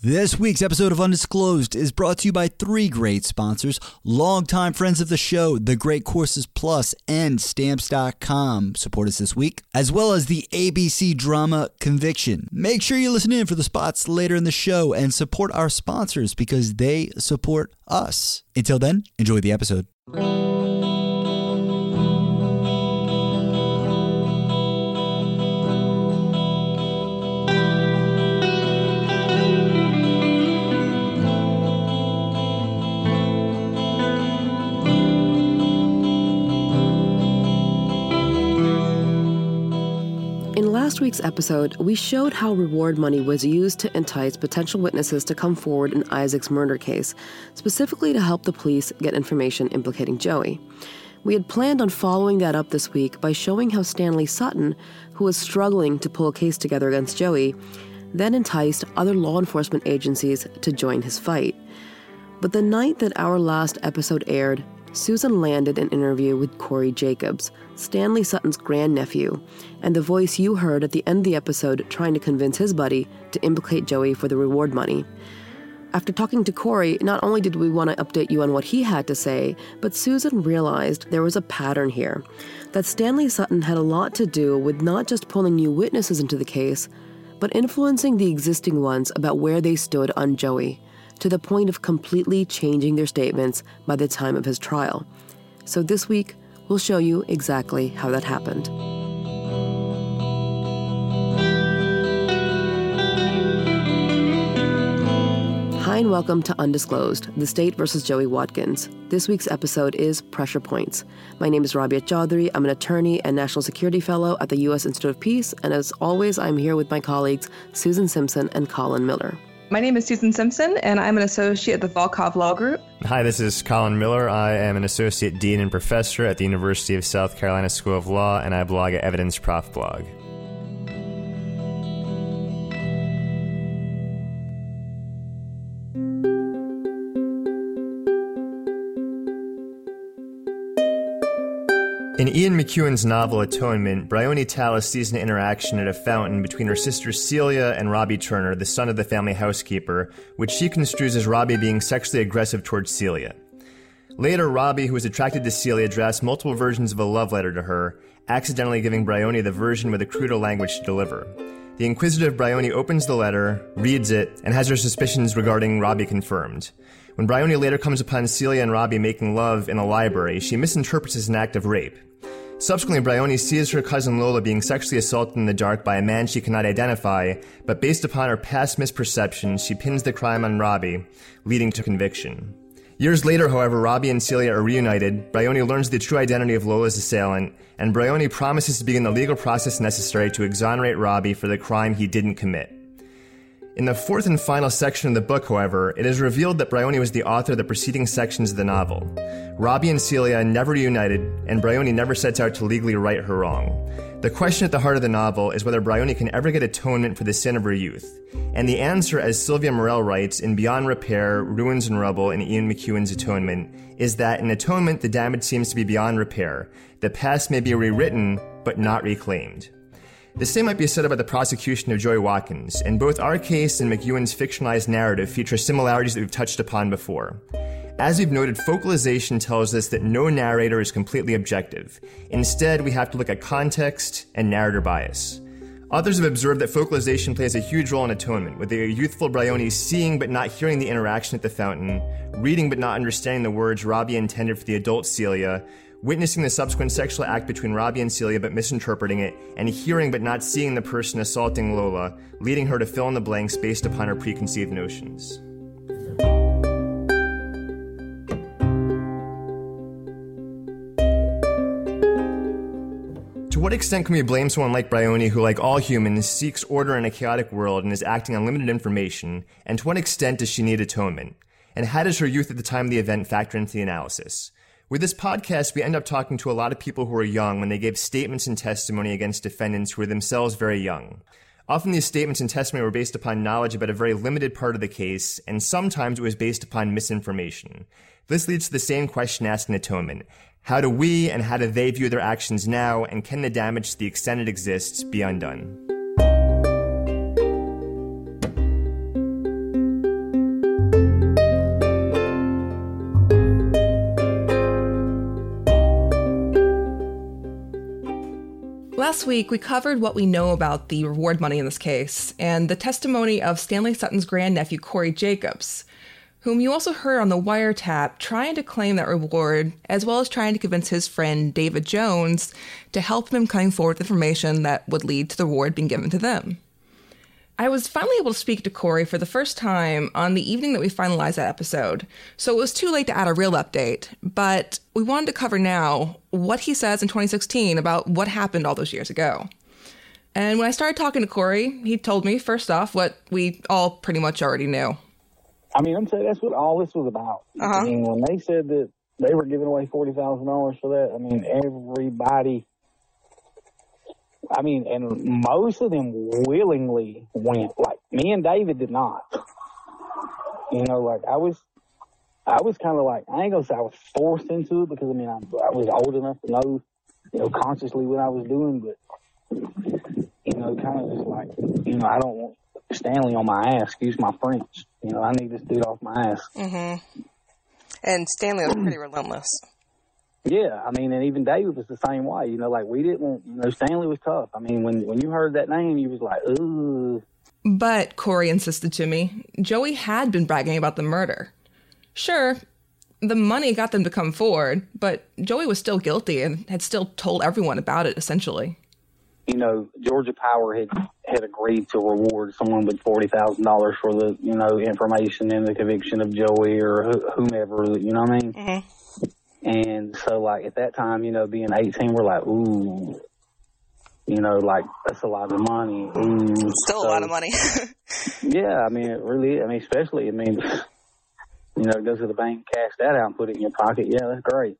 This week's episode of Undisclosed is brought to you by three great sponsors, longtime friends of the show, The Great Courses Plus and Stamps.com. Support us this week, as well as the ABC drama Conviction. Make sure you listen in for the spots later in the show and support our sponsors because they support us. Until then, enjoy the episode. In last week's episode, we showed how reward money was used to entice potential witnesses to come forward in Isaac's murder case, specifically to help the police get information implicating Joey. We had planned on following that up this week by showing how Stanley Sutton, who was struggling to pull a case together against Joey, then enticed other law enforcement agencies to join his fight. But the night that our last episode aired, Susan landed an interview with Corey Jacobs, Stanley Sutton's grandnephew, and the voice you heard at the end of the episode trying to convince his buddy to implicate Joey for the reward money. After talking to Corey, not only did we want to update you on what he had to say, but Susan realized there was a pattern here, that Stanley Sutton had a lot to do with not just pulling new witnesses into the case, but influencing the existing ones about where they stood on Joey, to the point of completely changing their statements by the time of his trial. So this week, we'll show you exactly how that happened. Hi and welcome to Undisclosed, the State versus Joey Watkins. This week's episode is Pressure Points. My name is Rabia Chaudhry. I'm an attorney and national security fellow at the U.S. Institute of Peace, and as always, I'm here with my colleagues Susan Simpson and Colin Miller. My name is Susan Simpson, and I'm an associate at the Volkov Law Group. Hi, this is Colin Miller. I am an associate dean and professor at the University of South Carolina School of Law, and I blog at Evidence Prof Blog. In Ian McEwan's novel Atonement, Bryony Tallis sees an interaction at a fountain between her sister Celia and Robbie Turner, the son of the family housekeeper, which she construes as Robbie being sexually aggressive towards Celia. Later, Robbie, who is attracted to Celia, drafts multiple versions of a love letter to her, accidentally giving Bryony the version with a cruder language to deliver. The inquisitive Bryony opens the letter, reads it, and has her suspicions regarding Robbie confirmed. When Bryony later comes upon Celia and Robbie making love in a library, she misinterprets as an act of rape. Subsequently, Bryony sees her cousin Lola being sexually assaulted in the dark by a man she cannot identify, but based upon her past misperceptions, she pins the crime on Robbie, leading to conviction. Years later, however, Robbie and Celia are reunited, Bryony learns the true identity of Lola's assailant, and Bryony promises to begin the legal process necessary to exonerate Robbie for the crime he didn't commit. In the fourth and final section of the book, however, it is revealed that Bryony was the author of the preceding sections of the novel. Robbie and Celia never reunited, and Bryony never sets out to legally right her wrong. The question at the heart of the novel is whether Bryony can ever get atonement for the sin of her youth. And the answer, as Sylvia Morell writes in Beyond Repair, Ruins and Rubble in Ian McEwan's Atonement, is that in atonement the damage seems to be beyond repair. The past may be rewritten, but not reclaimed. The same might be said about the prosecution of Joey Watkins, and both our case and McEwan's fictionalized narrative feature similarities that we've touched upon before. As we've noted, focalization tells us that no narrator is completely objective. Instead, we have to look at context and narrator bias. Others have observed that focalization plays a huge role in atonement, with the youthful Bryony seeing but not hearing the interaction at the fountain, reading but not understanding the words Robbie intended for the adult Celia, witnessing the subsequent sexual act between Robbie and Celia but misinterpreting it, and hearing but not seeing the person assaulting Lola, leading her to fill in the blanks based upon her preconceived notions. To what extent can we blame someone like Bryony who, like all humans, seeks order in a chaotic world and is acting on limited information, and to what extent does she need atonement? And how does her youth at the time of the event factor into the analysis? With this podcast, we end up talking to a lot of people who were young when they gave statements and testimony against defendants who were themselves very young. Often these statements and testimony were based upon knowledge about a very limited part of the case, and sometimes it was based upon misinformation. This leads to the same question asked in atonement. How do we and how do they view their actions now, and can the damage to the extent it exists be undone? Last week, we covered what we know about the reward money in this case and the testimony of Stanley Sutton's grandnephew, Corey Jacobs, whom you also heard on the wiretap trying to claim that reward, as well as trying to convince his friend David Jones to help him coming forward with information that would lead to the reward being given to them. I was finally able to speak to Corey for the first time on the evening that we finalized that episode, so it was too late to add a real update, but we wanted to cover now what he says in 2016 about what happened all those years ago. And when I started talking to Corey, he told me, first off, what we all pretty much already knew. I mean, I'm saying that's what all this was about. I mean, when they said that they were giving away $40,000 for that, I mean, everybody... I mean, and most of them willingly went. Like, me and David did not. You know, like, I was kind of like, I ain't gonna say I was forced into it because, I mean, I was old enough to know, you know, consciously what I was doing, but, you know, kind of just like, you know, I don't want Stanley on my ass, excuse my French. You know, I need this dude off my ass. Mm-hmm. And Stanley was pretty relentless. Yeah, I mean, and even David was the same way. You know, like, we didn't, you know, Stanley was tough. I mean, when you heard that name, you was like, ooh. But, Corey insisted to me, Joey had been bragging about the murder. Sure, the money got them to come forward, but Joey was still guilty and had still told everyone about it, essentially. You know, Georgia Power had agreed to reward someone with $40,000 for the, you know, information and the conviction of Joey or whomever, you know what I mean? Mm-hmm. And so, like, at that time, you know, being 18, we're like, ooh, you know, like, that's a lot of money. Ooh. Still a lot of money. Yeah, I mean, it really, I mean, especially, I mean, you know, go to the bank, cash that out and put it in your pocket. Yeah, that's great.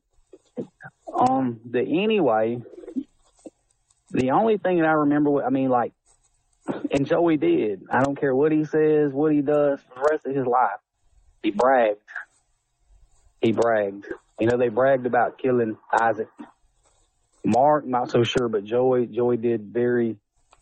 Anyway, the only thing that I remember, I mean, like, and Joey did, I don't care what he says, what he does for the rest of his life, he bragged. You know, they bragged about killing Isaac. Mark, not so sure, but Joey did very,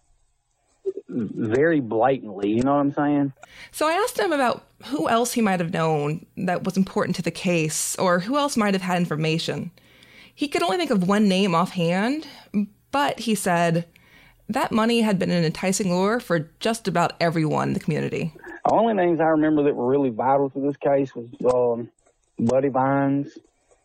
very blatantly. You know what I'm saying? So I asked him about who else he might have known that was important to the case, or who else might have had information. He could only think of one name offhand, but he said that money had been an enticing lure for just about everyone in the community. The only names I remember that were really vital to this case was Buddy Vines.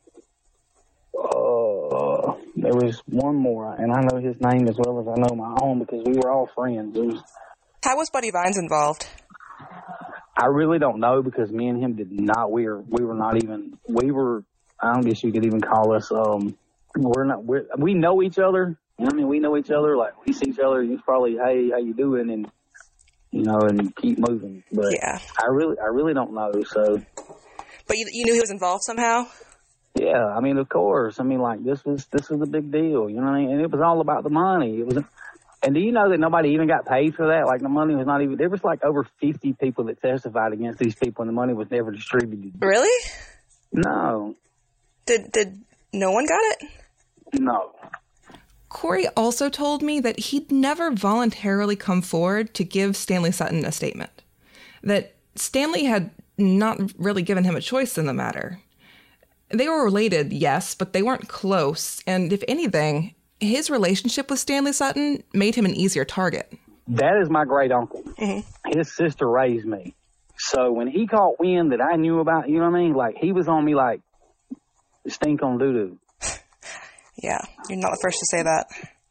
There was one more, and I know his name as well as I know my own because we were all friends. How was Buddy Vines involved? I really don't know because me and him did not. We were not even. We were. I don't guess you could even call us. We know each other. You know what I mean? We know each other. Like, we see each other. It's probably, hey, how you doing? And you know, and keep moving. But yeah, I really don't know. So. But you knew he was involved somehow? Yeah, I mean, of course. I mean, like, this was a big deal, you know what I mean? And it was all about the money. And do you know that nobody even got paid for that? Like, the money was not even, there was like over 50 people that testified against these people and the money was never distributed. Really? No. Did no one got it? No. Corey also told me that he'd never voluntarily come forward to give Stanley Sutton a statement. That Stanley had not really given him a choice in the matter. They were related, yes, but they weren't close. And if anything, his relationship with Stanley Sutton made him an easier target. That is my great uncle. Mm-hmm. His sister raised me. So when he caught wind that I knew about, you know what I mean? Like, he was on me like, stink on doo-doo. Yeah, you're not the first to say that.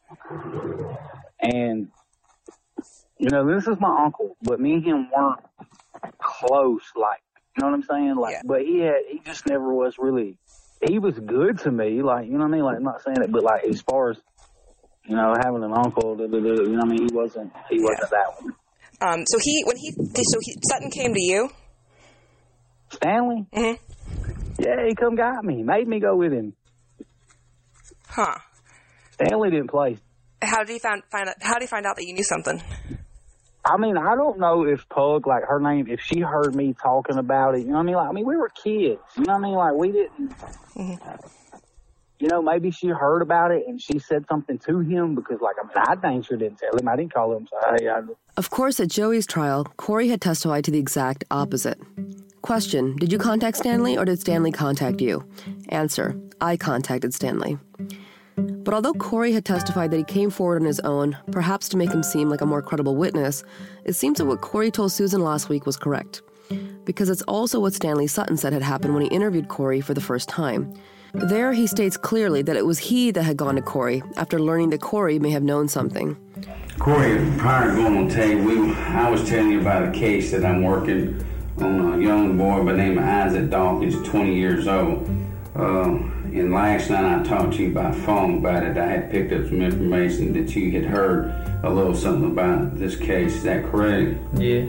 And, you know, this is my uncle, but me and him weren't close, like, you know what I'm saying? Like, yeah. But he just never was really, he was good to me, like, you know what I mean? Like, I'm not saying it, but like, as far as, you know, having an uncle, you know what I mean? He wasn't that one. So Sutton came to you? Stanley? Mm-hmm. Yeah, he come got me, made me go with him. Huh. Stanley didn't play. How did he find out that you knew something? I mean, I don't know if Pug, like, her name, if she heard me talking about it, you know what I mean? Like, I mean, we were kids, you know what I mean? Like, we didn't, you know, maybe she heard about it and she said something to him because, like, I mean, I dang sure didn't tell him. I didn't call him, so, hey, Of course, at Joey's trial, Corey had testified to the exact opposite. Question, did you contact Stanley or did Stanley contact you? Answer, I contacted Stanley. But although Corey had testified that he came forward on his own, perhaps to make him seem like a more credible witness, it seems that what Corey told Susan last week was correct. Because it's also what Stanley Sutton said had happened when he interviewed Corey for the first time. There, he states clearly that it was he that had gone to Corey after learning that Corey may have known something. Corey, prior to going to tell you, I was telling you about a case that I'm working on a young boy by the name of Isaac Dawkins, 20 years old. And last night I talked to you by phone about it. I had picked up some information that you had heard a little something about this case. Is that correct? Yeah.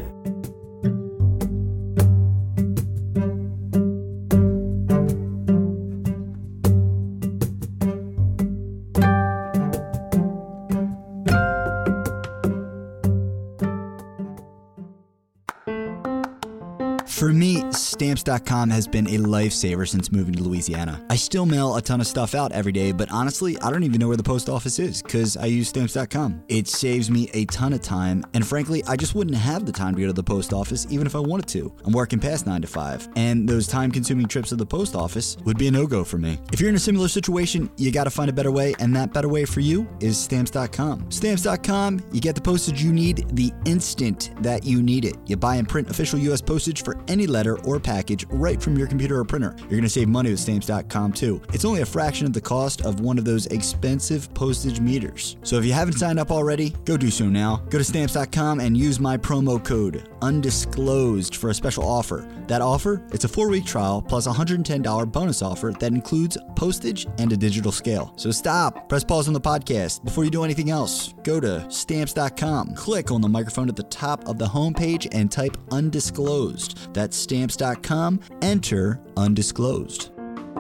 For me, Stamps.com has been a lifesaver since moving to Louisiana. I still mail a ton of stuff out every day, but honestly, I don't even know where the post office is because I use Stamps.com. It saves me a ton of time, and frankly, I just wouldn't have the time to go to the post office even if I wanted to. I'm working past 9 to 5, and those time-consuming trips to the post office would be a no-go for me. If you're in a similar situation, you gotta find a better way, and that better way for you is Stamps.com. Stamps.com, you get the postage you need the instant that you need it. You buy and print official U.S. postage for any letter or package right from your computer or printer. You're going to save money with Stamps.com too. It's only a fraction of the cost of one of those expensive postage meters. So if you haven't signed up already, go do so now. Go to Stamps.com and use my promo code UNDISCLOSED for a special offer. That offer, it's a 4-week trial plus a $110 bonus offer that includes postage and a digital scale. So stop, press pause on the podcast. Before you do anything else, go to Stamps.com. Click on the microphone at the top of the homepage and type UNDISCLOSED. That's Stamps.com. Enter undisclosed.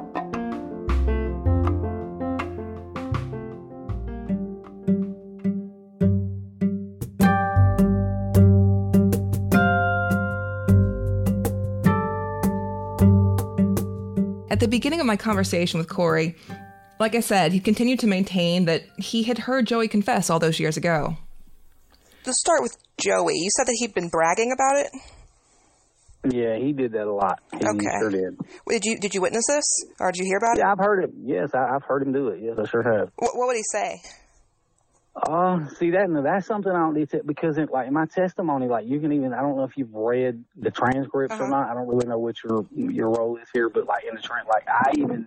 At the beginning of my conversation with Corey, like I said, he continued to maintain that he had heard Joey confess all those years ago. To start with Joey, you said that he'd been bragging about it? Yeah, he did that a lot. He sure did. Did you witness this, or did you hear about it? Yeah, I've heard it. Yes, I've heard him do it. Yes, I sure have. What would he say? See, that's something I don't need to, because in my testimony, you can even, I don't know if you've read the transcripts or not. I don't really know what your role is here, but in the I even,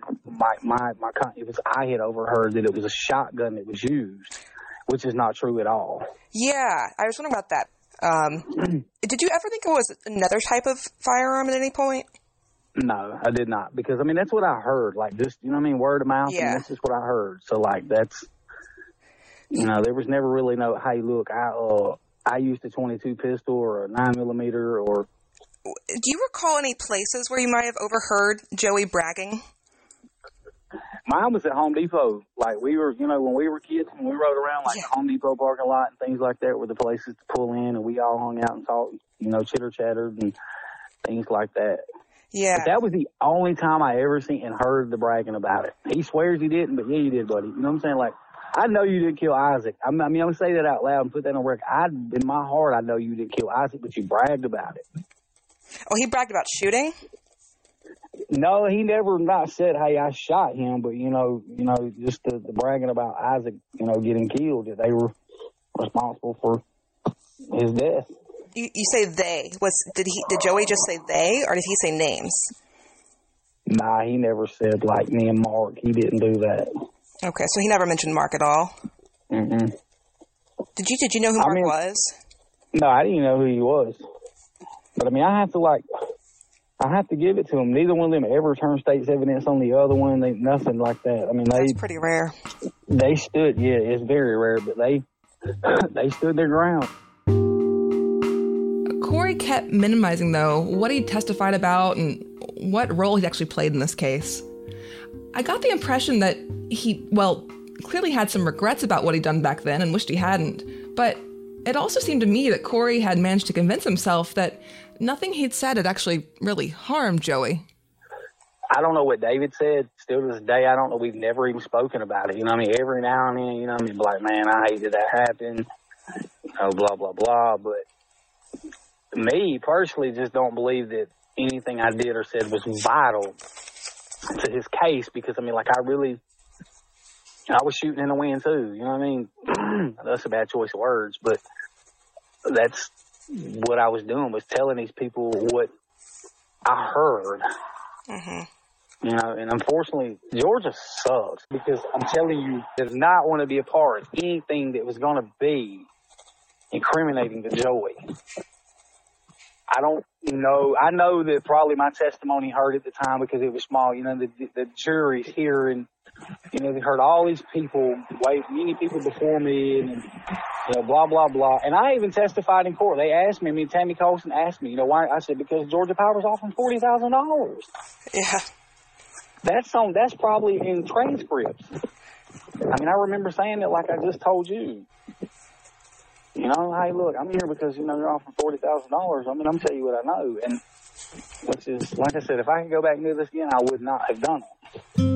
I had overheard that it was a shotgun that was used, which is not true at all. Yeah, I was wondering about that. Did you ever think it was another type of firearm at any point? No, I did not, because that's what I heard, just, word of mouth. Yeah. And that's just what I heard. So that's, there was never really no, hey, look, I used a .22 pistol or a 9mm or. Do you recall any places where you might have overheard Joey bragging? Mine was at Home Depot. We were, when we were kids, when we rode around, Home Depot parking lot and things like that were the places to pull in, and we all hung out and talked, chitter-chattered and things like that. Yeah. But that was the only time I ever seen and heard the bragging about it. He swears he didn't, but yeah, you did, buddy. You know what I'm saying? I know you didn't kill Isaac. I'm going to say that out loud and put that on record. In my heart, I know you didn't kill Isaac, but you bragged about it. Oh, he bragged about shooting? No, he never not said, hey, I shot him, but, just the bragging about Isaac, getting killed, that they were responsible for his death. You say they. Did Joey just say they, or did he say names? Nah, he never said, me and Mark. He didn't do that. Okay, so he never mentioned Mark at all? Mm-mm. Did you know who Mark was? No, I didn't know who he was. But, I have to, I have to give it to them. Neither one of them ever turned state's evidence on the other one. Nothing like that. That's pretty rare. They stood, yeah, it's very rare, but they stood their ground. Corey kept minimizing, though, what he testified about and what role he actually played in this case. I got the impression that he, clearly had some regrets about what he'd done back then and wished he hadn't, but it also seemed to me that Corey had managed to convince himself that nothing he'd said had actually really harmed Joey. I don't know what David said. Still to this day, I don't know. We've never even spoken about it. Every now and then, be like, man, I hated that happened, blah, blah, blah. But me, personally, just don't believe that anything I did or said was vital to his case, because, I really, I was shooting in the wind too, you know what I mean? That's a bad choice of words, but that's what I was doing, was telling these people what I heard. Mm-hmm. You know, and unfortunately, Georgia sucks, because I'm telling you, does not want to be a part of anything that was going to be incriminating to Joey. I don't know. I know that probably my testimony hurt at the time because it was small. You know, the jury's here, and you know, they heard all these people, many people before me, and you know, blah blah blah. And I even testified in court. They asked me. I mean, Tammy Colson asked me, you know, why? I said, because Georgia Power's offering $40,000. Yeah, that's probably in transcripts. I mean, I remember saying it like I just told you. You know, hey, look, I'm here because, you know, you're offering $40,000. I mean, I'm telling you what I know. And which is, like I said, if I could go back and do this again, I would not have done it.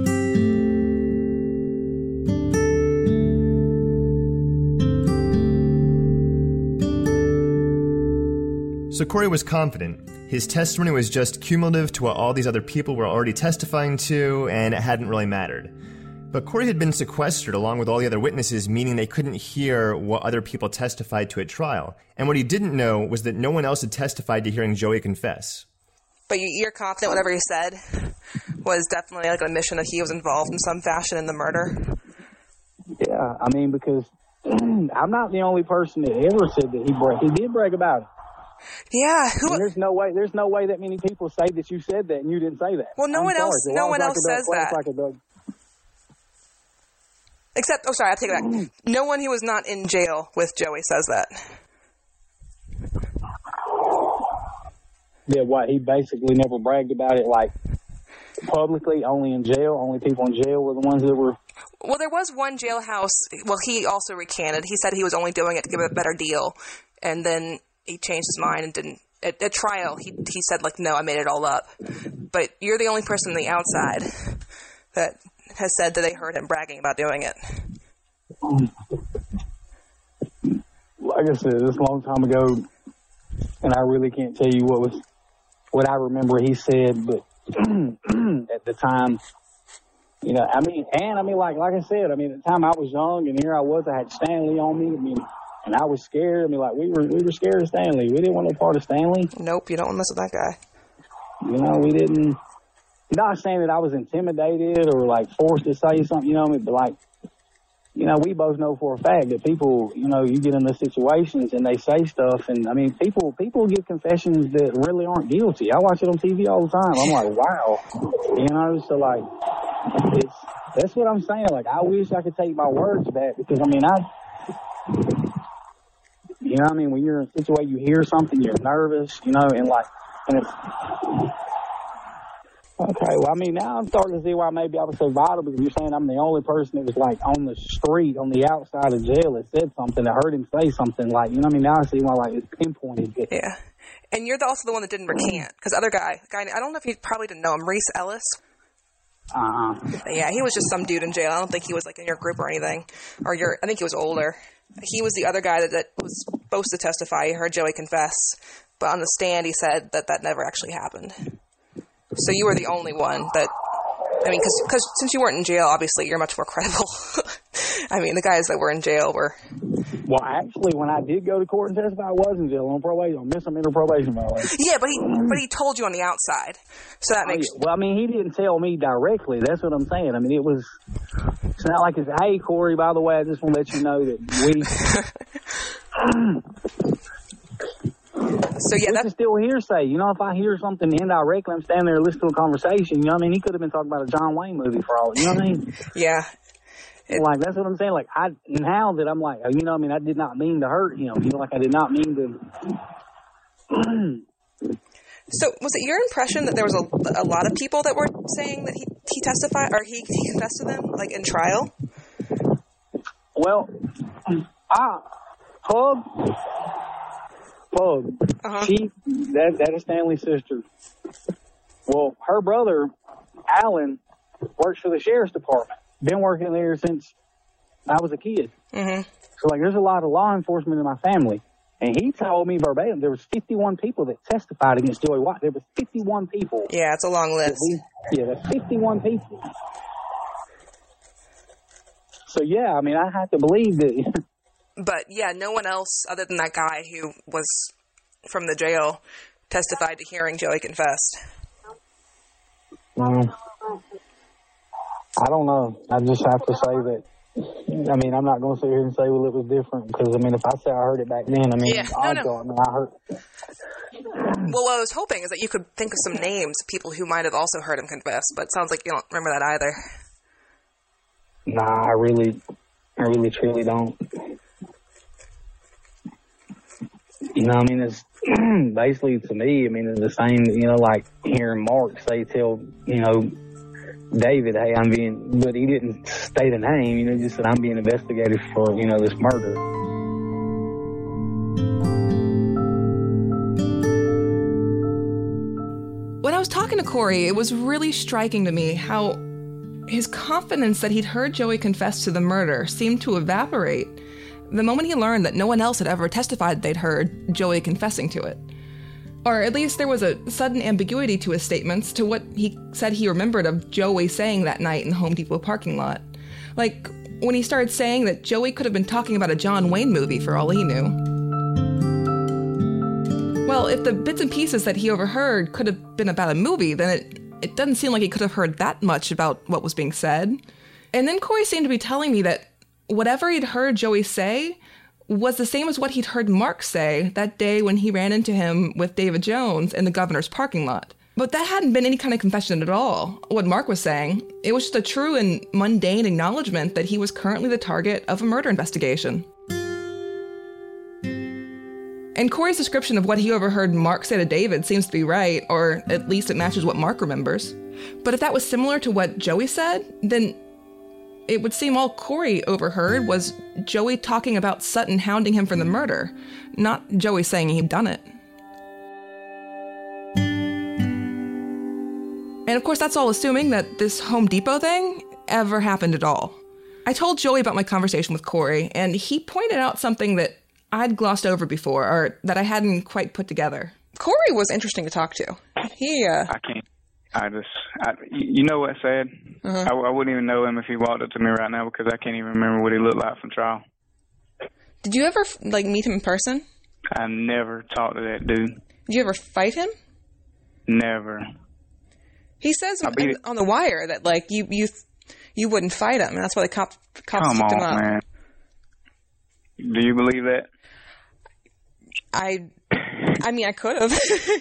So Corey was confident. His testimony was just cumulative to what all these other people were already testifying to, and it hadn't really mattered. But Corey had been sequestered along with all the other witnesses, meaning they couldn't hear what other people testified to at trial. And what he didn't know was that no one else had testified to hearing Joey confess. But you're confident whatever he said was definitely like an admission that he was involved in some fashion in the murder? Yeah, I mean, because I'm not the only person that ever said that he did brag about it. Yeah, there's no way that many people say that you said that and you didn't say that. Well, no one else says that. Except, I take it back. No one who was not in jail with Joey says that. Yeah, what? He basically never bragged about it, like, publicly, only in jail? Only people in jail were the ones that were... Well, there was one jailhouse. Well, he also recanted. He said he was only doing it to give a better deal. And then he changed his mind and didn't... At trial, he said, like, no, I made it all up. But you're the only person on the outside that has said that they heard him bragging about doing it. Like I said, this is a long time ago, and I really can't tell you what I remember he said, but at the time, you know, like I said, at the time I was young, and here I was, I had Stanley on me, and I was scared. Like we were scared of Stanley. We didn't want no part of Stanley. Nope, you don't want to mess with that guy. You know, we didn't. Not saying that I was intimidated or like forced to say something, you know, but like, you know, we both know for a fact that people, you know, you get in those situations and they say stuff, and I mean, people give confessions that really aren't guilty. I watch it on TV all the time. I'm like, wow, you know, so like, that's what I'm saying. Like, I wish I could take my words back, because you know, when you're in a situation, you hear something, you're nervous, you know, and it's. Okay, well, now I'm starting to see why maybe I was so vital, because you're saying I'm the only person that was, like, on the street, on the outside of jail that said something, that heard him say something, like, you know what I mean? Now I see why, like, it's pinpointed. Yeah. And you're also the one that didn't recant, because other guy, I don't know if you probably didn't know him, Reese Ellis. Yeah, he was just some dude in jail. I don't think he was, like, in your group or anything. I think he was older. He was the other guy that was supposed to testify. He heard Joey confess, but on the stand he said that never actually happened. So you were the only one that, because since you weren't in jail, obviously you're much more credible. The guys that were in jail were... Well, actually, when I did go to court and testify, I was in jail on probation, on misdemeanor probation violation. Yeah, but he told you on the outside, so that makes... Well, he didn't tell me directly. That's what I'm saying. It's not like it's, hey, Corey, by the way, I just want to let you know that we... So yeah, that's still hearsay. You know, if I hear something indirectly, I'm standing there listening to a conversation. You know what I mean? He could have been talking about a John Wayne movie for all. You know what I mean? Yeah. Like, that's what I'm saying. Like, now that I'm like, you know, I did not mean to hurt him. You know, like I did not mean to. So was it your impression that there was a lot of people that were saying that he testified, or he confessed to them, like in trial? Well, Pug. That is Stanley's sister. Well, her brother, Alan, works for the sheriff's department. Been working there since I was a kid. Mm-hmm. So, like, there's a lot of law enforcement in my family. And he told me verbatim there was 51 people that testified against Joey White. There was 51 people. Yeah, it's a long list. That's 51 people. So, yeah, I mean, I have to believe that. But, yeah, no one else other than that guy who was from the jail testified to hearing Joey confessed. I don't know. I just have to say that. I mean, I'm not going to sit here and say, well, it was different, because, I mean, if I say I heard it back then, I mean, yeah, I heard. Well, what I was hoping is that you could think of some names of people who might have also heard him confess, but it sounds like you don't remember that either. Nah, I really truly don't. You know, I mean, it's basically, to me, I mean, it's the same, you know, like hearing Mark tell, you know, David, hey, but he didn't state a name, you know, just said, I'm being investigated for, you know, this murder. When I was talking to Corey, it was really striking to me how his confidence that he'd heard Joey confess to the murder seemed to evaporate the moment he learned that no one else had ever testified they'd heard Joey confessing to it. Or at least there was a sudden ambiguity to his statements to what he said he remembered of Joey saying that night in the Home Depot parking lot. Like, when he started saying that Joey could have been talking about a John Wayne movie for all he knew. Well, if the bits and pieces that he overheard could have been about a movie, then it doesn't seem like he could have heard that much about what was being said. And then Corey seemed to be telling me that whatever he'd heard Joey say was the same as what he'd heard Mark say that day when he ran into him with David Jones in the governor's parking lot. But that hadn't been any kind of confession at all, what Mark was saying. It was just a true and mundane acknowledgement that he was currently the target of a murder investigation. And Corey's description of what he overheard Mark say to David seems to be right, or at least it matches what Mark remembers. But if that was similar to what Joey said, then it would seem all Corey overheard was Joey talking about Sutton hounding him for the murder, not Joey saying he'd done it. And of course, that's all assuming that this Home Depot thing ever happened at all. I told Joey about my conversation with Corey, and he pointed out something that I'd glossed over before, or that I hadn't quite put together. Corey was interesting to talk to. I can't. You know what's sad? I wouldn't even know him if he walked up to me right now because I can't even remember what he looked like from trial. Did you ever, meet him in person? I never talked to that dude. Did you ever fight him? Never. He says on The Wire that, you wouldn't fight him, and that's why the cops picked him up. Come on, man. Do you believe that? I could have.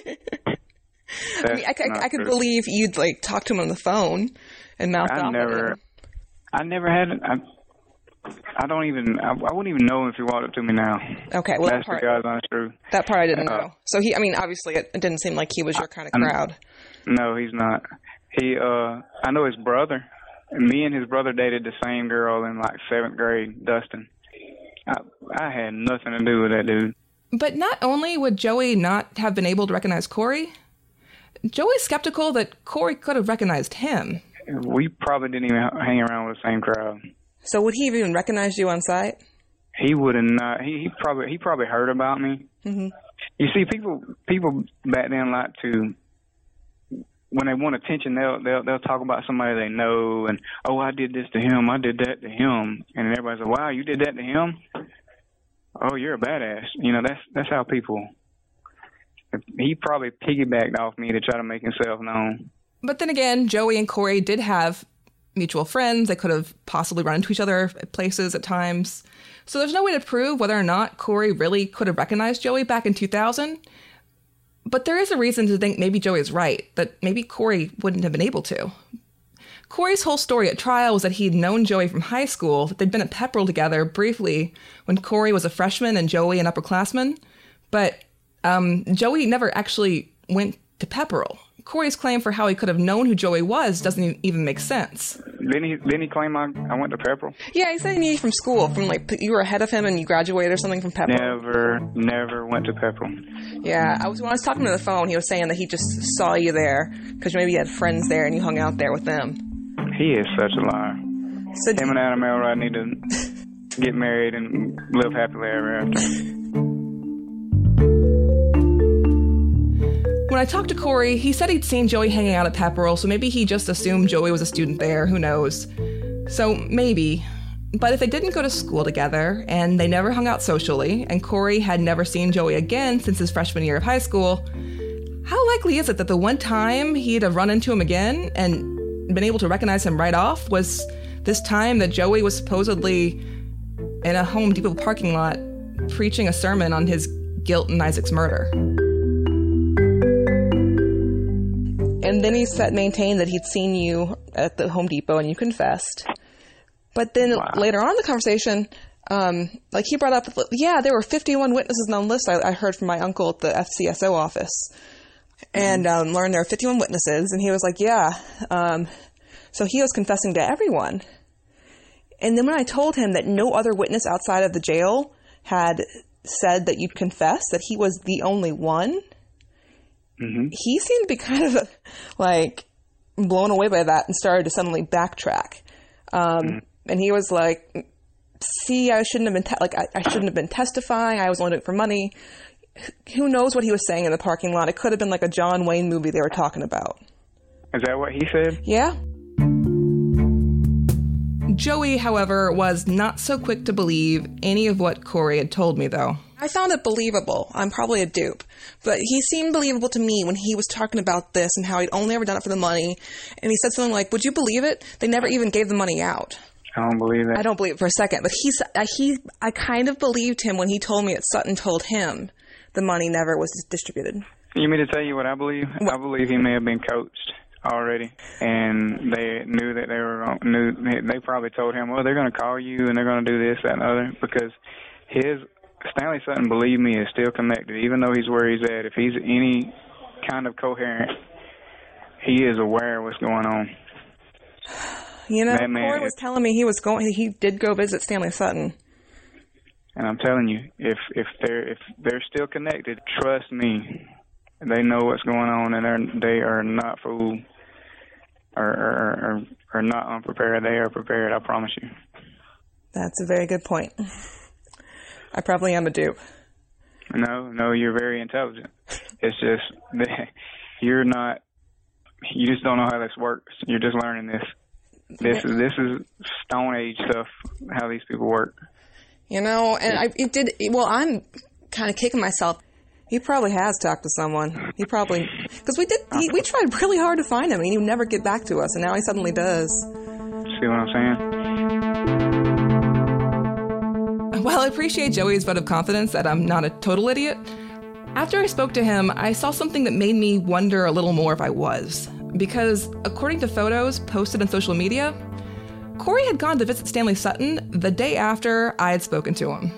I could believe you'd talk to him on the phone and mouth off at him. I never had it. I wouldn't even know him if he walked up to me now. Okay, well, that's the God's honest truth. That part I didn't know. So obviously it didn't seem like he was your kind of crowd. No, he's not. I know his brother. Me and his brother dated the same girl in 7th grade, Dustin. I had nothing to do with that dude. But not only would Joey not have been able to recognize Corey, Joey's skeptical that Corey could have recognized him. We probably didn't even hang around with the same crowd. So would he have even recognized you on sight? He would have not. He probably heard about me. Mm-hmm. You see, people back then like to, when they want attention, they'll talk about somebody they know, and I did this to him, I did that to him, and everybody's like, wow, you did that to him? Oh, you're a badass. That's how people. He probably piggybacked off me to try to make himself known. But then again, Joey and Corey did have mutual friends. They could have possibly run into each other at places at times. So there's no way to prove whether or not Corey really could have recognized Joey back in 2000. But there is a reason to think maybe Joey is right, that maybe Corey wouldn't have been able to. Corey's whole story at trial was that he'd known Joey from high school, that they'd been at Pepperell together briefly when Corey was a freshman and Joey an upperclassman. But Joey never actually went to Pepperell. Corey's claim for how he could have known who Joey was doesn't even make sense. Didn't he claim I went to Pepperell? Yeah, he said he knew you from school, from you were ahead of him and you graduated or something from Pepperell. Never went to Pepperell. Yeah, when I was talking to him on the phone, he was saying that he just saw you there because maybe you had friends there and you hung out there with them. He is such a liar. So him and Adam Elrod need to get married and live happily ever after. When I talked to Corey, he said he'd seen Joey hanging out at Pepperell, so maybe he just assumed Joey was a student there, who knows. So maybe. But if they didn't go to school together, and they never hung out socially, and Corey had never seen Joey again since his freshman year of high school, how likely is it that the one time he'd have run into him again and been able to recognize him right off was this time that Joey was supposedly in a Home Depot parking lot preaching a sermon on his guilt in Isaac's murder? And then he maintained that he'd seen you at the Home Depot and you confessed. But then later on in the conversation, he brought up, there were 51 witnesses on the list I heard from my uncle at the FCSO office. And learned there were 51 witnesses. And he was like, so he was confessing to everyone. And then when I told him that no other witness outside of the jail had said that you'd confess, that he was the only one, he seemed to be kind of blown away by that and started to suddenly backtrack. And he was like, see, I shouldn't have been, I shouldn't have been testifying. I was only doing it for money. Who knows what he was saying in the parking lot? It could have been like a John Wayne movie they were talking about. Is that what he said? Yeah. Joey, however, was not so quick to believe any of what Corey had told me, though. I found it believable. I'm probably a dupe. But he seemed believable to me when he was talking about this and how he'd only ever done it for the money. And he said something like, would you believe it? They never even gave the money out. I don't believe it. I don't believe it for a second. But I kind of believed him when he told me that Sutton told him the money never was distributed. You mean to tell you what I believe? What? I believe he may have been coached already, and they knew that they were wrong. They probably told him, well, they're going to call you and they're going to do this, that, and the other, because Stanley Sutton, believe me, is still connected, even though he's where he's at. If he's any kind of coherent, he is aware of what's going on. Corey was telling me he did go visit Stanley Sutton. And I'm telling you, if they're still connected, trust me, they know what's going on, and they are not fooled or not unprepared. They are prepared, I promise you. That's a very good point. I probably am a dupe. No, you're very intelligent. It's just you're not. You just don't know how this works. You're just learning this. This is Stone Age stuff. How these people work. And I'm kind of kicking myself. He probably has talked to someone. He probably, because we tried really hard to find him, and he would never get back to us, and now he suddenly does. See what I'm saying? While I appreciate Joey's vote of confidence that I'm not a total idiot, after I spoke to him, I saw something that made me wonder a little more if I was. Because according to photos posted on social media, Corey had gone to visit Stanley Sutton the day after I had spoken to him.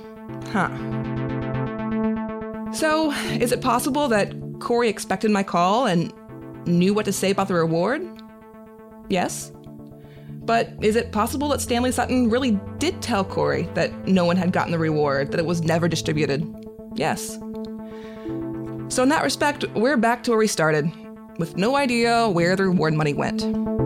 So, is it possible that Corey expected my call and knew what to say about the reward? Yes. But is it possible that Stanley Sutton really did tell Corey that no one had gotten the reward, that it was never distributed? Yes. So in that respect, we're back to where we started, with no idea where the reward money went.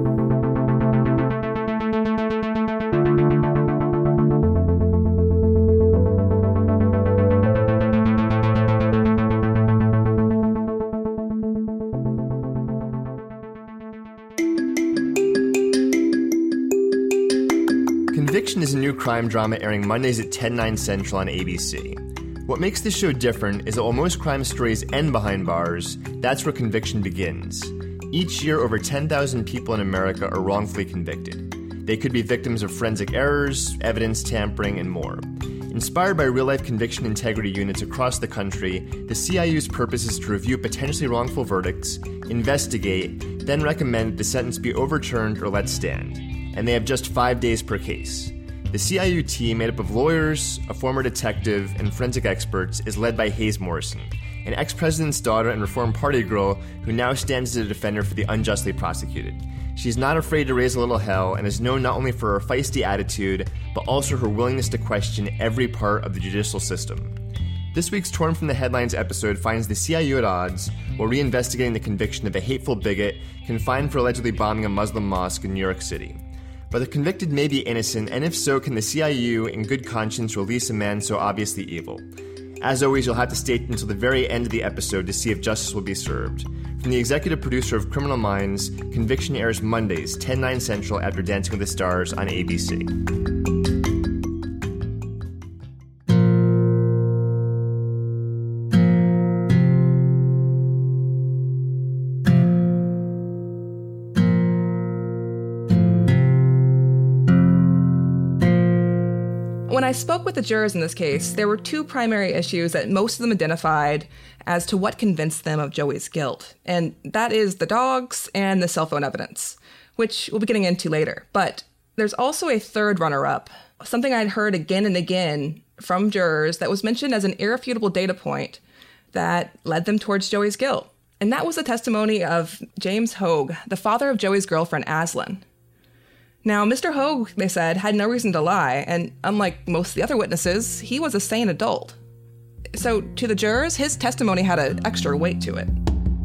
Conviction is a new crime drama airing Mondays at 10, 9 Central on ABC. What makes this show different is that while most crime stories end behind bars, that's where conviction begins. Each year, over 10,000 people in America are wrongfully convicted. They could be victims of forensic errors, evidence tampering, and more. Inspired by real-life conviction integrity units across the country, the CIU's purpose is to review potentially wrongful verdicts, investigate, then recommend that the sentence be overturned or let stand. And they have just 5 days per case. The CIU team, made up of lawyers, a former detective, and forensic experts, is led by Hayes Morrison, an ex-president's daughter and Reform Party girl who now stands as a defender for the unjustly prosecuted. She's not afraid to raise a little hell and is known not only for her feisty attitude, but also her willingness to question every part of the judicial system. This week's Torn from the Headlines episode finds the CIU at odds while reinvestigating the conviction of a hateful bigot confined for allegedly bombing a Muslim mosque in New York City. But the convicted may be innocent, and if so, can the CIU in good conscience release a man so obviously evil? As always, you'll have to stay until the very end of the episode to see if justice will be served. From the executive producer of Criminal Minds, Conviction airs Mondays, 10, 9 Central after Dancing with the Stars on ABC. when I spoke with the jurors in this case, there were two primary issues that most of them identified as to what convinced them of Joey's guilt. And that is the dogs and the cell phone evidence, which we'll be getting into later. But there's also a third runner-up, something I'd heard again and again from jurors that was mentioned as an irrefutable data point that led them towards Joey's guilt. And that was the testimony of James Hogue, the father of Joey's girlfriend, Aslan. Now, Mr. Hogue, they said, had no reason to lie, and unlike most of the other witnesses, he was a sane adult. So, to the jurors, his testimony had an extra weight to it.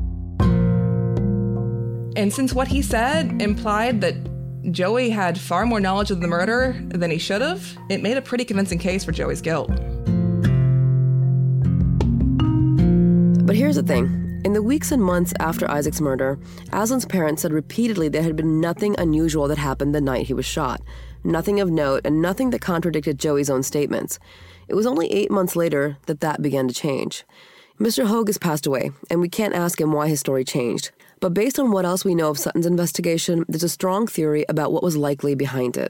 And since what he said implied that Joey had far more knowledge of the murder than he should have, it made a pretty convincing case for Joey's guilt. But here's the thing. In the weeks and months after Isaac's murder, Aslan's parents said repeatedly there had been nothing unusual that happened the night he was shot. Nothing of note and nothing that contradicted Joey's own statements. It was only 8 months later that began to change. Mr. Hogue has passed away, and we can't ask him why his story changed. But based on what else we know of Sutton's investigation, there's a strong theory about what was likely behind it.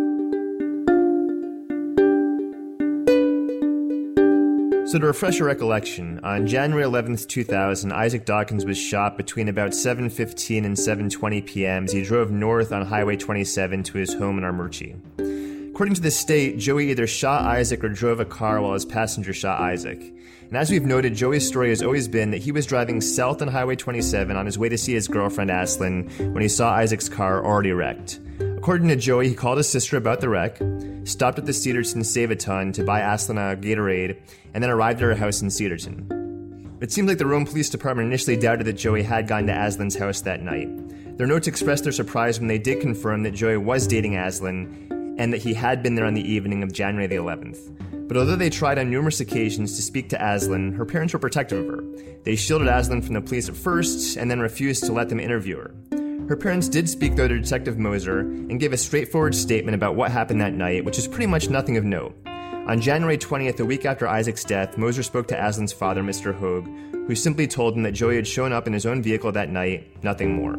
So to refresh your recollection, on January 11th, 2000, Isaac Dawkins was shot between about 7:15 and 7:20 p.m. as he drove north on Highway 27 to his home in Armuchee. According to the state, Joey either shot Isaac or drove a car while his passenger shot Isaac. And as we've noted, Joey's story has always been that he was driving south on Highway 27 on his way to see his girlfriend Aslan when he saw Isaac's car already wrecked. According to Joey, he called his sister about the wreck, stopped at the Cedarton Save-A-Ton to buy Aslan a Gatorade, and then arrived at her house in Cedarton. It seemed like the Rome Police Department initially doubted that Joey had gone to Aslan's house that night. Their notes expressed their surprise when they did confirm that Joey was dating Aslan and that he had been there on the evening of January the 11th. But although they tried on numerous occasions to speak to Aslan, her parents were protective of her. They shielded Aslan from the police at first and then refused to let them interview her. Her parents did speak, though, to Detective Moser and gave a straightforward statement about what happened that night, which is pretty much nothing of note. On January 20th, a week after Isaac's death, Moser spoke to Aslan's father, Mr. Hogue, who simply told him that Joey had shown up in his own vehicle that night, nothing more.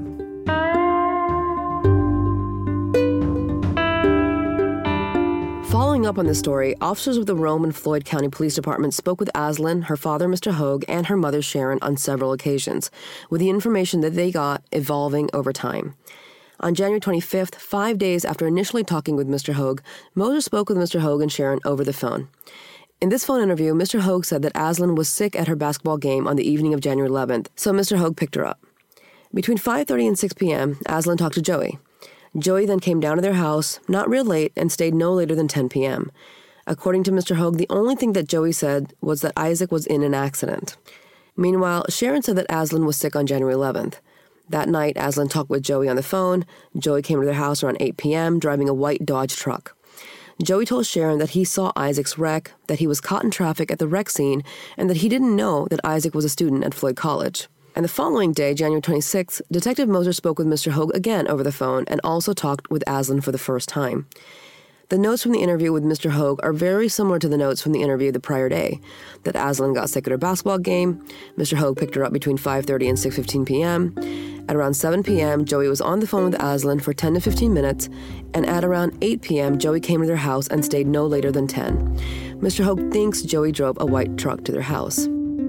Following up on this story, officers with the Rome and Floyd County Police Department spoke with Aslan, her father, Mr. Hogue, and her mother, Sharon, on several occasions, with the information that they got evolving over time. On January 25th, 5 days after initially talking with Mr. Hogue, Moser spoke with Mr. Hogue and Sharon over the phone. In this phone interview, Mr. Hogue said that Aslan was sick at her basketball game on the evening of January 11th, so Mr. Hogue picked her up. Between 5:30 and 6 p.m., Aslan talked to Joey. Joey then came down to their house, not real late, and stayed no later than 10 p.m. According to Mr. Hogue, the only thing that Joey said was that Isaac was in an accident. Meanwhile, Sharon said that Aslan was sick on January 11th. That night, Aslan talked with Joey on the phone. Joey came to their house around 8 p.m., driving a white Dodge truck. Joey told Sharon that he saw Isaac's wreck, that he was caught in traffic at the wreck scene, and that he didn't know that Isaac was a student at Floyd College. And the following day, January 26th, Detective Moser spoke with Mr. Hogue again over the phone and also talked with Aslan for the first time. The notes from the interview with Mr. Hogue are very similar to the notes from the interview the prior day, that Aslan got sick at her basketball game, Mr. Hogue picked her up between 5:30 and 6:15 p.m., at around 7 p.m., Joey was on the phone with Aslan for 10 to 15 minutes, and at around 8 p.m., Joey came to their house and stayed no later than 10. Mr. Hogue thinks Joey drove a white truck to their house.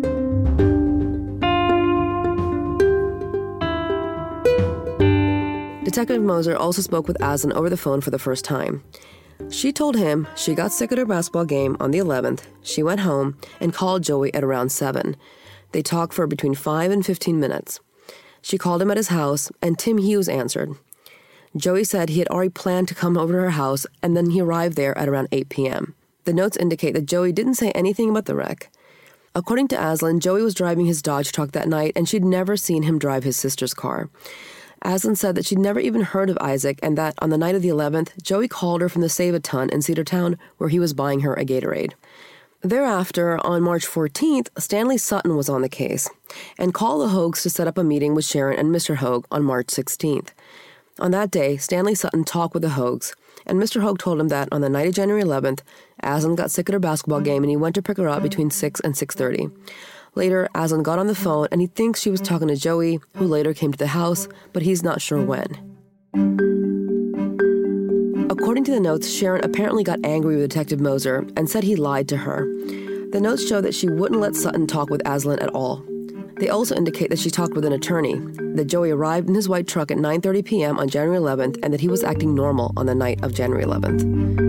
Detective Moser also spoke with Aslan over the phone for the first time. She told him she got sick at her basketball game on the 11th, she went home, and called Joey at around 7. They talked for between 5 and 15 minutes. She called him at his house, and Tim Hughes answered. Joey said he had already planned to come over to her house, and then he arrived there at around 8 p.m. The notes indicate that Joey didn't say anything about the wreck. According to Aslan, Joey was driving his Dodge truck that night, and she'd never seen him drive his sister's car. Aslan said that she'd never even heard of Isaac and that on the night of the 11th, Joey called her from the Save-A-Ton in Cedartown where he was buying her a Gatorade. Thereafter, on March 14th, Stanley Sutton was on the case and called the Hogues to set up a meeting with Sharon and Mr. Hogue on March 16th. On that day, Stanley Sutton talked with the Hogues, and Mr. Hogue told him that on the night of January 11th, Aslan got sick at her basketball game and he went to pick her up between 6 and 6:30. Later, Aslan got on the phone and he thinks she was talking to Joey, who later came to the house, but he's not sure when. According to the notes, Sharon apparently got angry with Detective Moser and said he lied to her. The notes show that she wouldn't let Sutton talk with Aslan at all. They also indicate that she talked with an attorney, that Joey arrived in his white truck at 9:30 p.m. on January 11th, and that he was acting normal on the night of January 11th.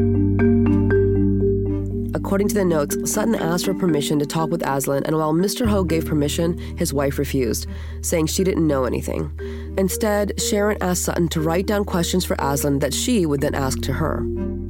According to the notes, Sutton asked for permission to talk with Aslan, and while Mr. Hogue gave permission, his wife refused, saying she didn't know anything. Instead, Sharon asked Sutton to write down questions for Aslan that she would then ask to her.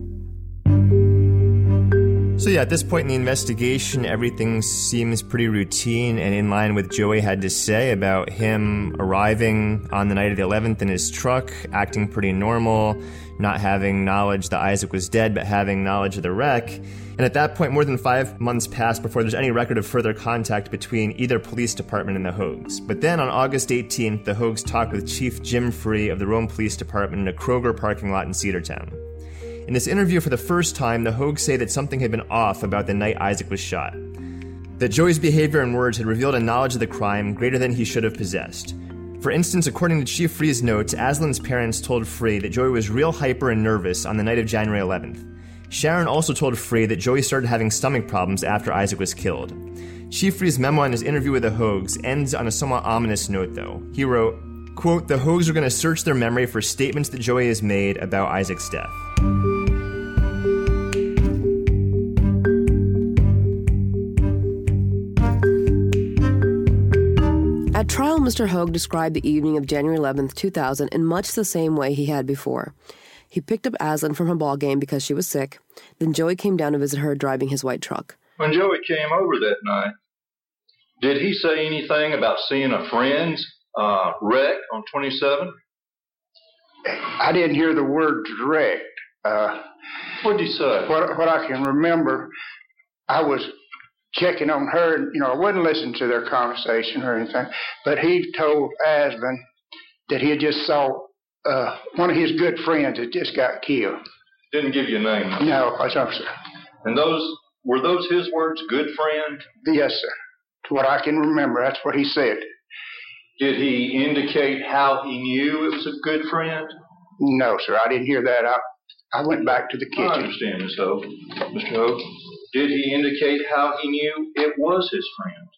So yeah, at this point in the investigation, everything seems pretty routine and in line with Joey had to say about him arriving on the night of the 11th in his truck, acting pretty normal, not having knowledge that Isaac was dead, but having knowledge of the wreck. And at that point, more than 5 months passed before there's any record of further contact between either police department and the Hogues. But then on August 18th, the Hogues talked with Chief Jim Free of the Rome Police Department in a Kroger parking lot in Cedartown. In this interview, for the first time, the Hogues say that something had been off about the night Isaac was shot. That Joey's behavior and words had revealed a knowledge of the crime greater than he should have possessed. For instance, according to Chief Free's notes, Aslan's parents told Free that Joey was real hyper and nervous on the night of January 11th. Sharon also told Free that Joey started having stomach problems after Isaac was killed. Chief Free's memo in his interview with the Hogues ends on a somewhat ominous note, though. He wrote, quote, "The Hogues are going to search their memory for statements that Joey has made about Isaac's death." At trial, Mr. Hogue described the evening of January 11th, 2000 in much the same way he had before. He picked up Aslan from her ball game because she was sick. Then Joey came down to visit her driving his white truck. When Joey came over that night, did he say anything about seeing a friend's wreck on 27? I didn't hear the word direct. What did he say? What I can remember, I was checking on her, and, I wouldn't listen to their conversation or anything, but he told Aslan that he had just saw one of his good friends that just got killed. Didn't give you a name? No, I don't, sir. And were those his words, good friend? Yes, sir. To what I can remember, that's what he said. Did he indicate how he knew it was a good friend? No, sir, I didn't hear that. I went back to the kitchen. I understand, Mr. Hogue. Did he indicate how he knew it was his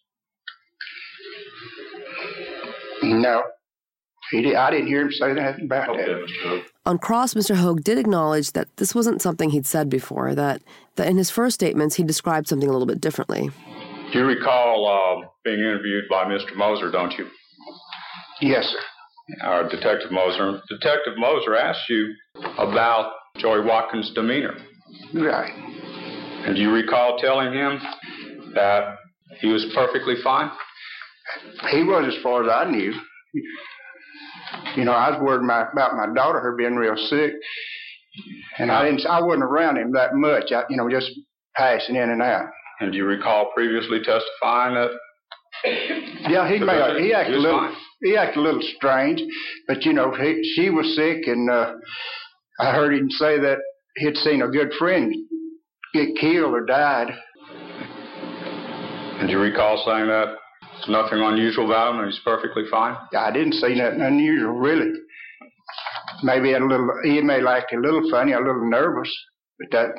friend? No. I didn't hear him say anything about that. Mr. Hogue. On cross, Mr. Hogue did acknowledge that this wasn't something he'd said before, that in his first statements he described something a little bit differently. Do you recall being interviewed by Mr. Moser, don't you? Yes, sir. Detective Moser. Detective Moser asked you about Joey Watkins' demeanor. Right. And do you recall telling him that he was perfectly fine? He was, as far as I knew. I was worried about my daughter, her being real sick, and I wasn't around him that much. Just passing in and out. And do you recall previously testifying that? Yeah, he acted a little strange, but she was sick, and I heard him say that he'd seen a good friend get killed or died. And do you recall saying that there's nothing unusual about him and he's perfectly fine? I didn't see nothing unusual, really. Maybe he may act a little funny, a little nervous, but that...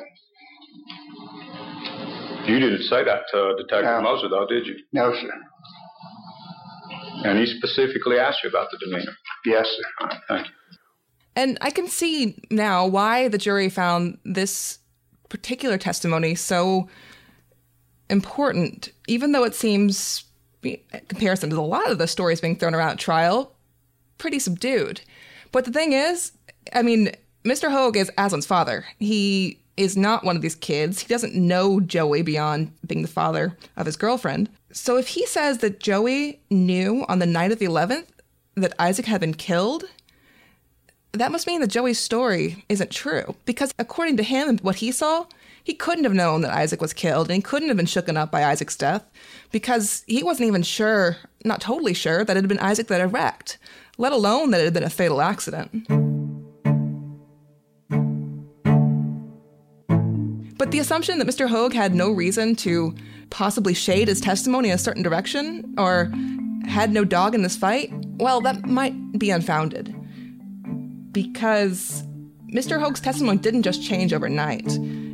You didn't say that to Detective Moser, though, did you? No, sir. And he specifically asked you about the demeanor? Yes, sir. All right, thank you. And I can see now why the jury found this particular testimony so important, even though it seems, in comparison to a lot of the stories being thrown around at trial, pretty subdued. But the thing is, Mr. Hogue is Aslan's father. He is not one of these kids. He doesn't know Joey beyond being the father of his girlfriend. So if he says that Joey knew on the night of the 11th that Isaac had been killed, that must mean that Joey's story isn't true. Because according to him and what he saw, he couldn't have known that Isaac was killed, and he couldn't have been shooken up by Isaac's death because he wasn't even sure, not totally sure, that it had been Isaac that had wrecked, let alone that it had been a fatal accident. But the assumption that Mr. Hogue had no reason to possibly shade his testimony in a certain direction or had no dog in this fight, well, that might be unfounded. Because Mr. Hoag's testimony didn't just change overnight.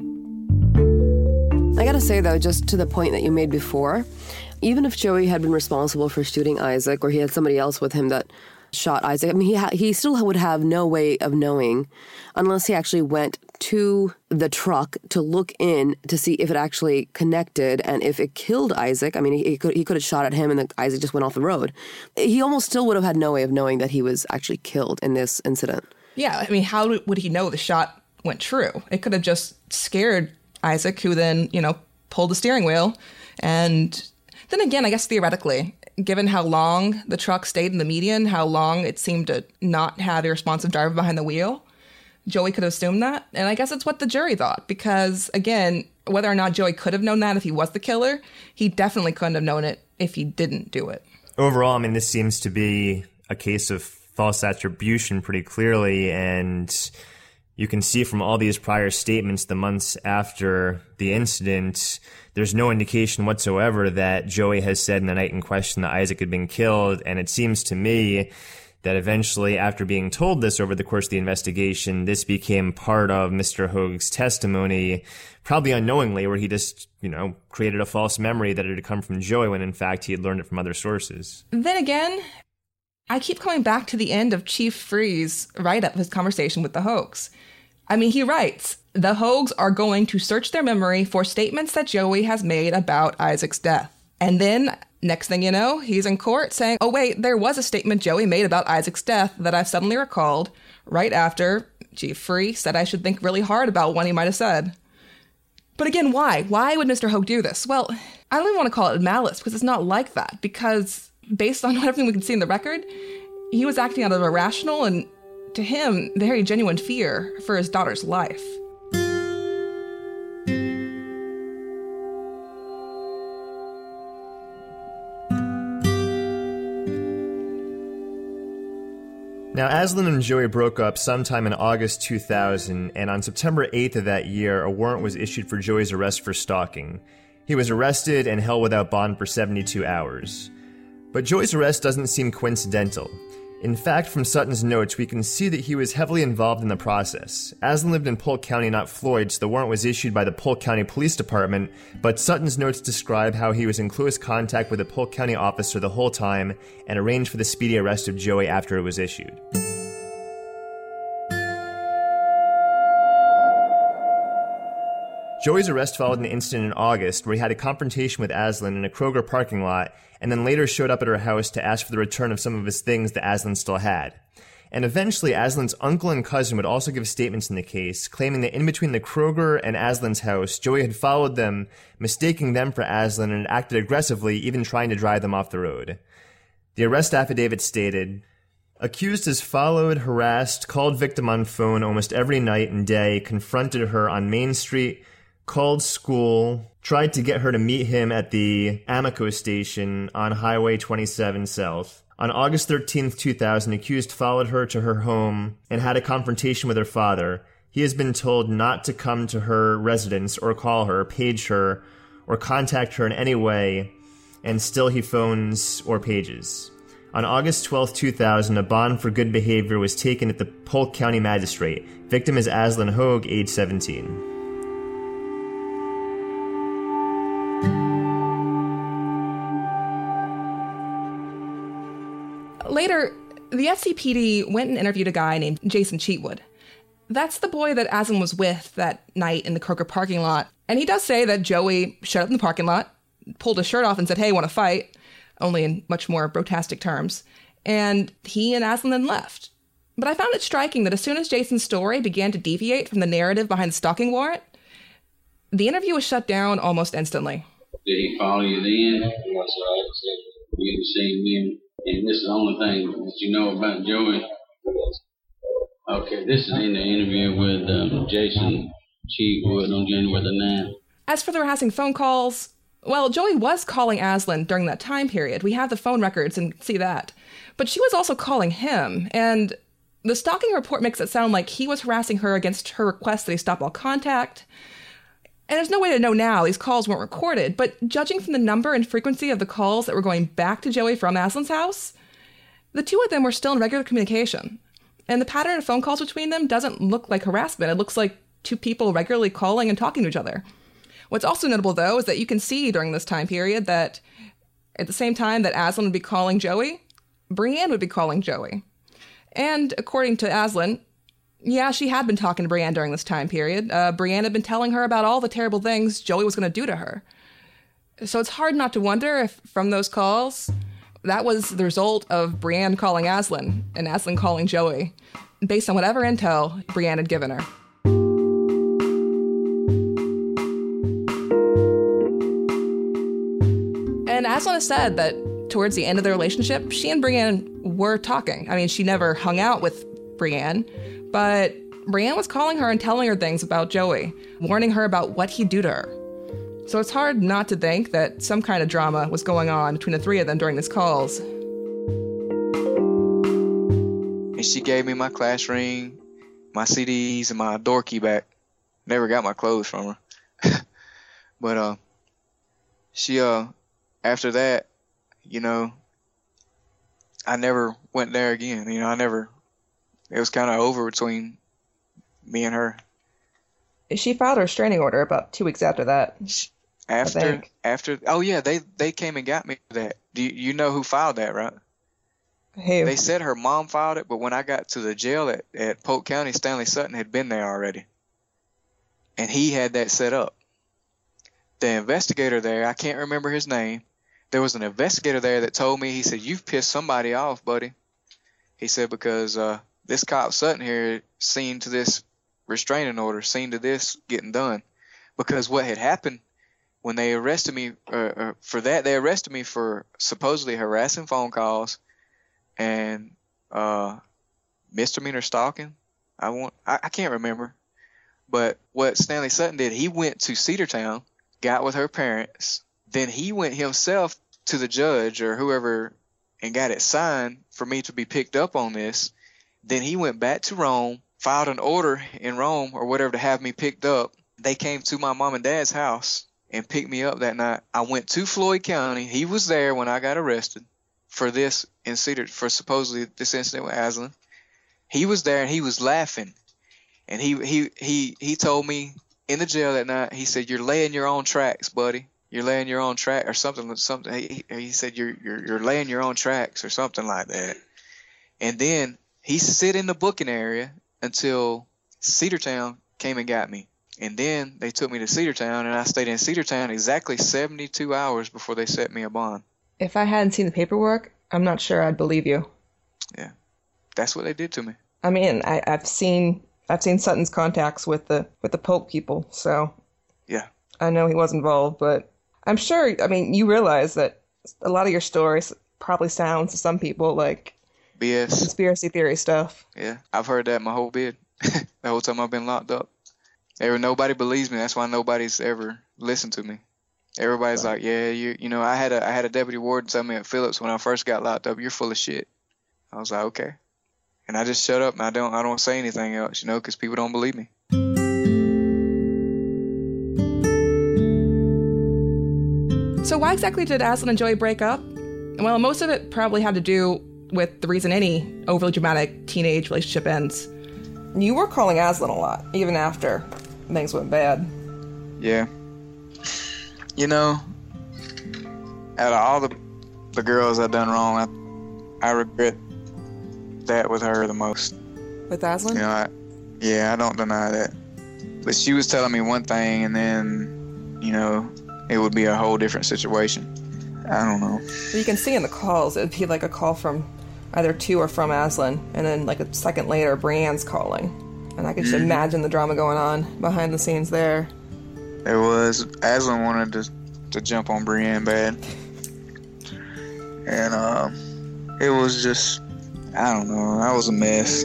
I gotta say, though, just to the point that you made before, even if Joey had been responsible for shooting Isaac, or he had somebody else with him that shot Isaac, I mean, he still would have no way of knowing unless he actually went to the truck to look in to see if it actually connected and if it killed Isaac. I mean, he could have shot at him and then Isaac just went off the road. He almost still would have had no way of knowing that he was actually killed in this incident. Yeah, I mean, how would he know the shot went true? It could have just scared Isaac, who then, pulled the steering wheel. And then again, I guess theoretically, given how long the truck stayed in the median, how long it seemed to not have a responsive driver behind the wheel, Joey could have assumed that. And I guess it's what the jury thought, because again, whether or not Joey could have known that if he was the killer, he definitely couldn't have known it if he didn't do it. Overall, I mean, this seems to be a case of false attribution pretty clearly, and you can see from all these prior statements the months after the incident, there's no indication whatsoever that Joey has said in the night in question that Isaac had been killed. And it seems to me that eventually, after being told this over the course of the investigation, this became part of Mr. Hoag's testimony, probably unknowingly, where he just, created a false memory that it had come from Joey when in fact he had learned it from other sources. Then again, I keep coming back to the end of Chief Free's write-up of his conversation with the Hoags. I mean, he writes, the Hoags are going to search their memory for statements that Joey has made about Isaac's death. And then, next thing you know, he's in court saying, oh wait, there was a statement Joey made about Isaac's death that I've suddenly recalled right after Chief Free said I should think really hard about what he might have said. But again, why? Why would Mr. Hoag do this? Well, I don't even want to call it malice, because it's not like that. Because based on everything we can see in the record, he was acting out of a rational and, to him, very genuine fear for his daughter's life. Now, Aslan and Joey broke up sometime in August 2000, and on September 8th of that year, a warrant was issued for Joey's arrest for stalking. He was arrested and held without bond for 72 hours. But Joey's arrest doesn't seem coincidental. In fact, from Sutton's notes, we can see that he was heavily involved in the process. Aslan lived in Polk County, not Floyd, so the warrant was issued by the Polk County Police Department, but Sutton's notes describe how he was in close contact with a Polk County officer the whole time and arranged for the speedy arrest of Joey after it was issued. Joey's arrest followed an incident in August where he had a confrontation with Aslan in a Kroger parking lot and then later showed up at her house to ask for the return of some of his things that Aslan still had. And eventually, Aslan's uncle and cousin would also give statements in the case, claiming that in between the Kroger and Aslan's house, Joey had followed them, mistaking them for Aslan, and acted aggressively, even trying to drive them off the road. The arrest affidavit stated, accused has followed, harassed, called victim on phone almost every night and day, confronted her on Main Street, called school, tried to get her to meet him at the Amico station on Highway 27 South. On August 13th, 2000, accused followed her to her home and had a confrontation with her father. He has been told not to come to her residence or call her, page her, or contact her in any way, and still he phones or pages. On August 12th, 2000, a bond for good behavior was taken at the Polk County Magistrate. Victim is Aslan Hoag, age 17. Later, the FCPD went and interviewed a guy named Jason Cheatwood. That's the boy that Aslan was with that night in the Kroger parking lot. And he does say that Joey showed up in the parking lot, pulled his shirt off and said, hey, want to fight? Only in much more brotastic terms. And he and Aslan then left. But I found it striking that as soon as Jason's story began to deviate from the narrative behind the stalking warrant, the interview was shut down almost instantly. Did he follow you then? That's right. You didn't see him. And this is the only thing that you know about Joey. Okay, this is in the interview with Jason Cheatwood on January the 9th. As for the harassing phone calls, well, Joey was calling Aslan during that time period. We have the phone records and see that. But she was also calling him, and the stalking report makes it sound like he was harassing her against her request that he stop all contact. And there's no way to know now, these calls weren't recorded, but judging from the number and frequency of the calls that were going back to Joey from Aslan's house, the two of them were still in regular communication. And the pattern of phone calls between them doesn't look like harassment. It looks like two people regularly calling and talking to each other. What's also notable, though, is that you can see during this time period that at the same time that Aslan would be calling Joey, Brienne would be calling Joey. And according to Aslan, yeah, she had been talking to Brienne during this time period. Brienne had been telling her about all the terrible things Joey was going to do to her. So it's hard not to wonder if, from those calls, that was the result of Brienne calling Aslan and Aslan calling Joey, based on whatever intel Brienne had given her. And Aslan has said that towards the end of the relationship, she and Brienne were talking. I mean, she never hung out with Brienne, but Brienne was calling her and telling her things about Joey, warning her about what he'd do to her. So it's hard not to think that some kind of drama was going on between the three of them during these calls. And she gave me my class ring, my CDs, and my door key back. Never got my clothes from her. But she after that, you know, I never went there again. You know, it was kind of over between me and her. She filed a restraining order about 2 weeks after that. Oh yeah, they came and got me for that. Do you know who filed that, right? Who? They said her mom filed it, but when I got to the jail at Polk County, Stanley Sutton had been there already. And he had that set up. The investigator there, I can't remember his name. There was an investigator there that told me, he said, "You've pissed somebody off, buddy." He said, because this cop Sutton here seen to this restraining order, seen to this getting done. Because what had happened when they arrested me for that, they arrested me for supposedly harassing phone calls and misdemeanor stalking. I can't remember. But what Stanley Sutton did, he went to Cedartown, got with her parents, then he went himself to the judge or whoever and got it signed for me to be picked up on this. Then he went back to Rome, filed an order in Rome or whatever to have me picked up. They came to my mom and dad's house and picked me up that night. I went to Floyd County. He was there when I got arrested for this for supposedly this incident with Aslan. He was there and he was laughing. And he told me in the jail that night, he said, "You're laying your own tracks, buddy. You're laying your own track," or something. He said, "You're laying your own tracks," or something like that. And then he sit in the booking area until Cedartown came and got me. And then they took me to Cedartown, and I stayed in Cedartown exactly 72 hours before they set me a bond. If I hadn't seen the paperwork, I'm not sure I'd believe you. Yeah, that's what they did to me. I mean, I've seen Sutton's contacts with the Polk people, so yeah, I know he was involved. But I'm sure. I mean, you realize that a lot of your stories probably sounds to some people like BS, conspiracy theory stuff. Yeah, I've heard that my whole bid, the whole time I've been locked up. Nobody believes me. That's why nobody's ever listened to me. Everybody's like, "Yeah, you know, I had a deputy warden tell me at Phillips when I first got locked up, 'You're full of shit.'" I was like, "Okay," and I just shut up and I don't say anything else, you know, because people don't believe me. So why exactly did Aslan and Joey break up? Well, most of it probably had to do with the reason any overly dramatic teenage relationship ends. You were calling Aslan a lot, even after things went bad. Yeah. You know, out of all the girls I've done wrong, I regret that with her the most. With Aslan? You know, I don't deny that. But she was telling me one thing, and then, you know, it would be a whole different situation. I don't know. You can see in the calls, it'd be like a call from either to or from Aslan, and then like a second later, Brienne's calling. And I could just imagine the drama going on behind the scenes there. There was. Aslan wanted to jump on Brienne bad. And it was just, I don't know, I was a mess.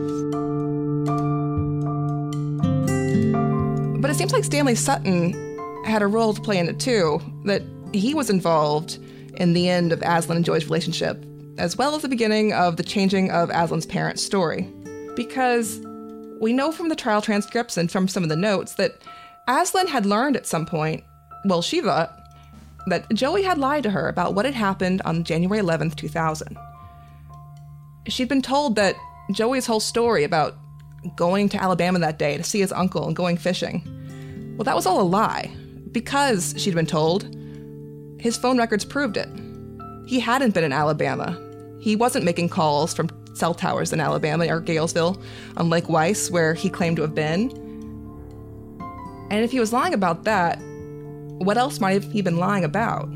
But it seems like Stanley Sutton had a role to play in it too, that he was involved in the end of Aslan and Joey's relationship, as well as the beginning of the changing of Aslan's parents' story. Because we know from the trial transcripts and from some of the notes that Aslan had learned at some point, well, she thought, that Joey had lied to her about what had happened on January 11th, 2000. She'd been told that Joey's whole story about going to Alabama that day to see his uncle and going fishing. Well, that was all a lie, because she'd been told. His phone records proved it. He hadn't been in Alabama. He wasn't making calls from cell towers in Alabama or Galesville on Lake Weiss, where he claimed to have been. And if he was lying about that, what else might he have been lying about?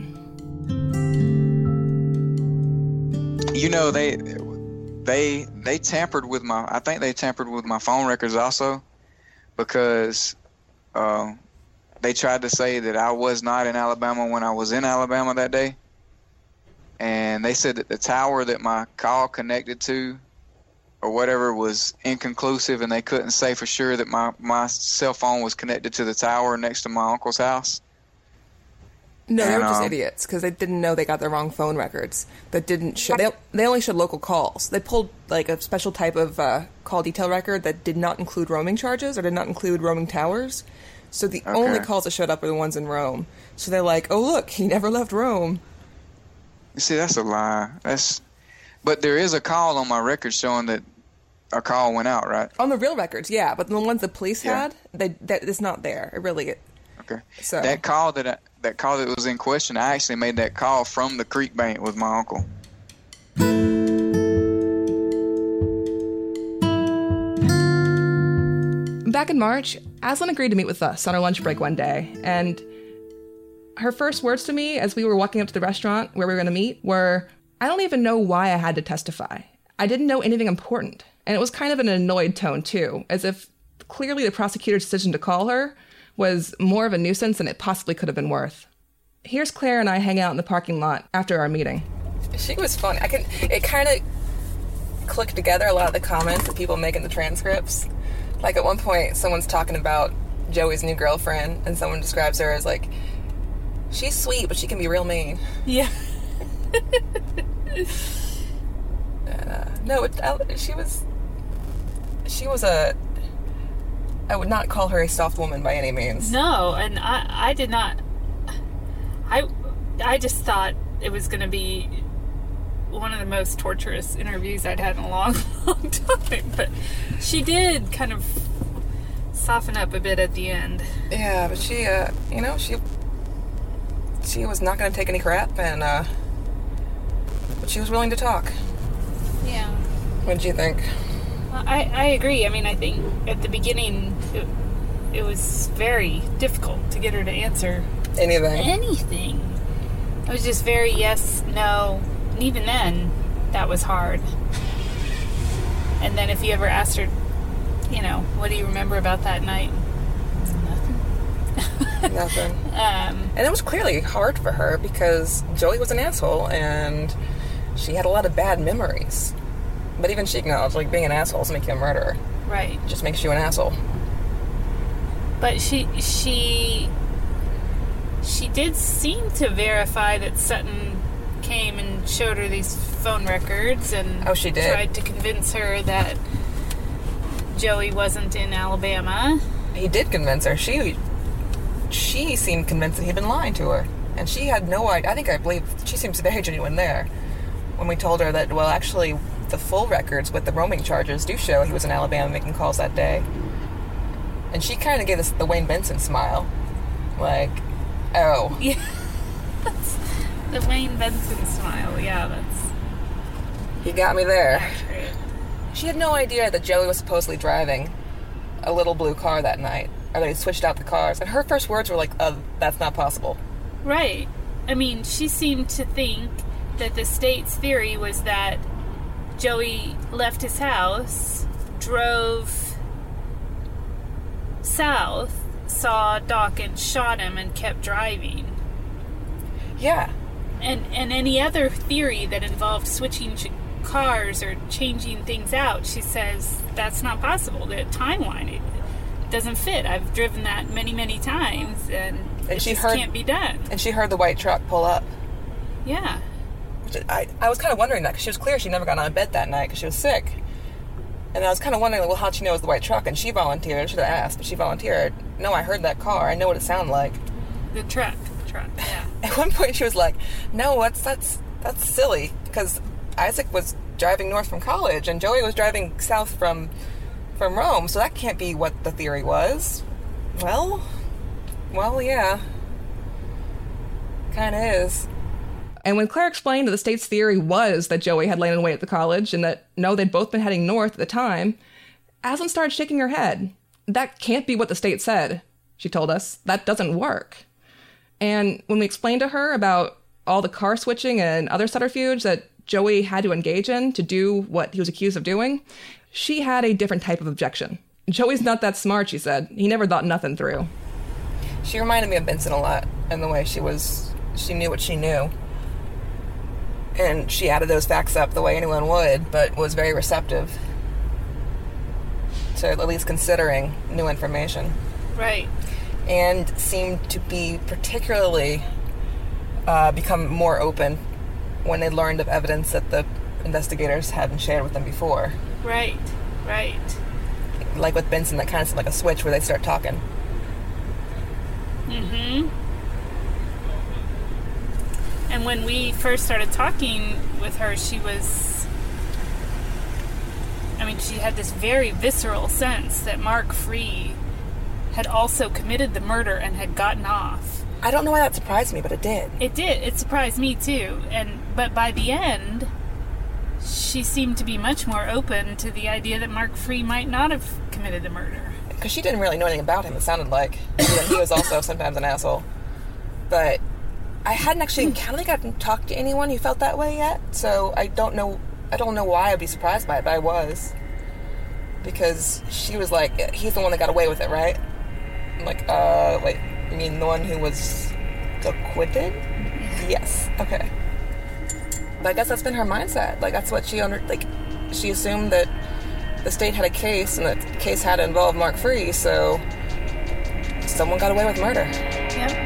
You know, they tampered with I think they tampered with my phone records also, because they tried to say that I was not in Alabama when I was in Alabama that day. And they said that the tower that my call connected to or whatever was inconclusive, and they couldn't say for sure that my cell phone was connected to the tower next to my uncle's house. No, they were just idiots, because they didn't know they got the wrong phone records. That didn't show. They only showed local calls. They pulled like a special type of call detail record that did not include roaming charges or did not include roaming towers. So the only calls that showed up were the ones in Rome. So they're like, oh look, he never left Rome. You see, that's a lie. But there is a call on my record showing that a call went out, right? On the real records, yeah. But the ones the police had, that it's not there. It really. Okay. So that call that was in question, I actually made that call from the creek bank with my uncle. Back in March, Aslan agreed to meet with us on our lunch break one day, and her first words to me as we were walking up to the restaurant where we were going to meet were, I don't even know why I had to testify. I didn't know anything important. And it was kind of an annoyed tone, too, as if clearly the prosecutor's decision to call her was more of a nuisance than it possibly could have been worth. Here's Claire and I hang out in the parking lot after our meeting. She was funny. It kind of clicked together, a lot of the comments that people make in the transcripts. Like at one point, someone's talking about Joey's new girlfriend, and someone describes her as like, she's sweet, but she can be real mean. Yeah. She was I would not call her a soft woman by any means. No, and I did not. I just thought it was going to be one of the most torturous interviews I'd had in a long, long time. But she did kind of soften up a bit at the end. Yeah, but she was not going to take any crap, and but she was willing to talk. Yeah. What did you think? I agree. I mean, I think at the beginning it was very difficult to get her to answer anything. It was just very yes, no, and even then, that was hard. And then if you ever asked her, what do you remember about that night? Nothing. And it was clearly hard for her because Joey was an asshole and she had a lot of bad memories. But even she acknowledged, like, being an asshole doesn't make you a murderer. Right. It just makes you an asshole. But she did seem to verify that Sutton came and showed her these phone records and she did. Tried to convince her that Joey wasn't in Alabama. He did convince her. She seemed convinced that he'd been lying to her. And she had no idea. I believe she seems very genuine there. When we told her that, well, actually, the full records with the roaming charges do show he was in Alabama making calls that day. And she kind of gave us the Wayne Benson smile. Like, oh. Yeah. The Wayne Benson smile, yeah, that's... He got me there. Accurate. She had no idea that Joey was supposedly driving a little blue car that night. Or that he switched out the cars. And her first words were like, that's not possible. Right. I mean, she seemed to think that the state's theory was that Joey left his house, drove south, saw Dawkins, shot him, and kept driving. Yeah. And any other theory that involved switching cars or changing things out, she says that's not possible. The timeline, it doesn't fit. I've driven that many, many times, and it just can't be done. And she heard the white truck pull up. Yeah. I was kind of wondering that, because she was clear she never got out of bed that night because she was sick. And I was kind of wondering, well, how'd she know it was the white truck? And she volunteered. I should have asked, but she volunteered. No, I heard that car. I know what it sounded like. The truck, yeah. At one point she was like, no, that's silly, because Isaac was driving north from college, and Joey was driving south from Rome, so that can't be what the theory was. Well, yeah. Kind of is. And when Claire explained that the state's theory was that Joey had lain in wait at the college and that, no, they'd both been heading north at the time, Aslan started shaking her head. That can't be what the state said, she told us. That doesn't work. And when we explained to her about all the car switching and other subterfuge that Joey had to engage in to do what he was accused of doing, she had a different type of objection. Joey's not that smart, she said. He never thought nothing through. She reminded me of Benson a lot in the way she knew what she knew. And she added those facts up the way anyone would, but was very receptive to at least considering new information. Right. And seemed to be particularly become more open when they learned of evidence that the investigators hadn't shared with them before. Right. Like with Benson, that kind of seemed like a switch where they start talking. Mm-hmm. And when we first started talking with her, she had this very visceral sense that Mark Free had also committed the murder and had gotten off. I don't know why that surprised me, but it did. It did. It surprised me too. But by the end, she seemed to be much more open to the idea that Mark Free might not have committed the murder. Because she didn't really know anything about him, it sounded like. He was also sometimes an asshole. But I hadn't actually encountered, gotten to talk to anyone who felt that way yet, so I don't know why I'd be surprised by it, but I was. Because she was like, he's the one that got away with it, right? I'm like, wait, you mean the one who was acquitted? Yes, okay. But I guess that's been her mindset. Like, that's what she assumed that the state had a case, and that the case had to involve Mark Free, so someone got away with murder. Yep.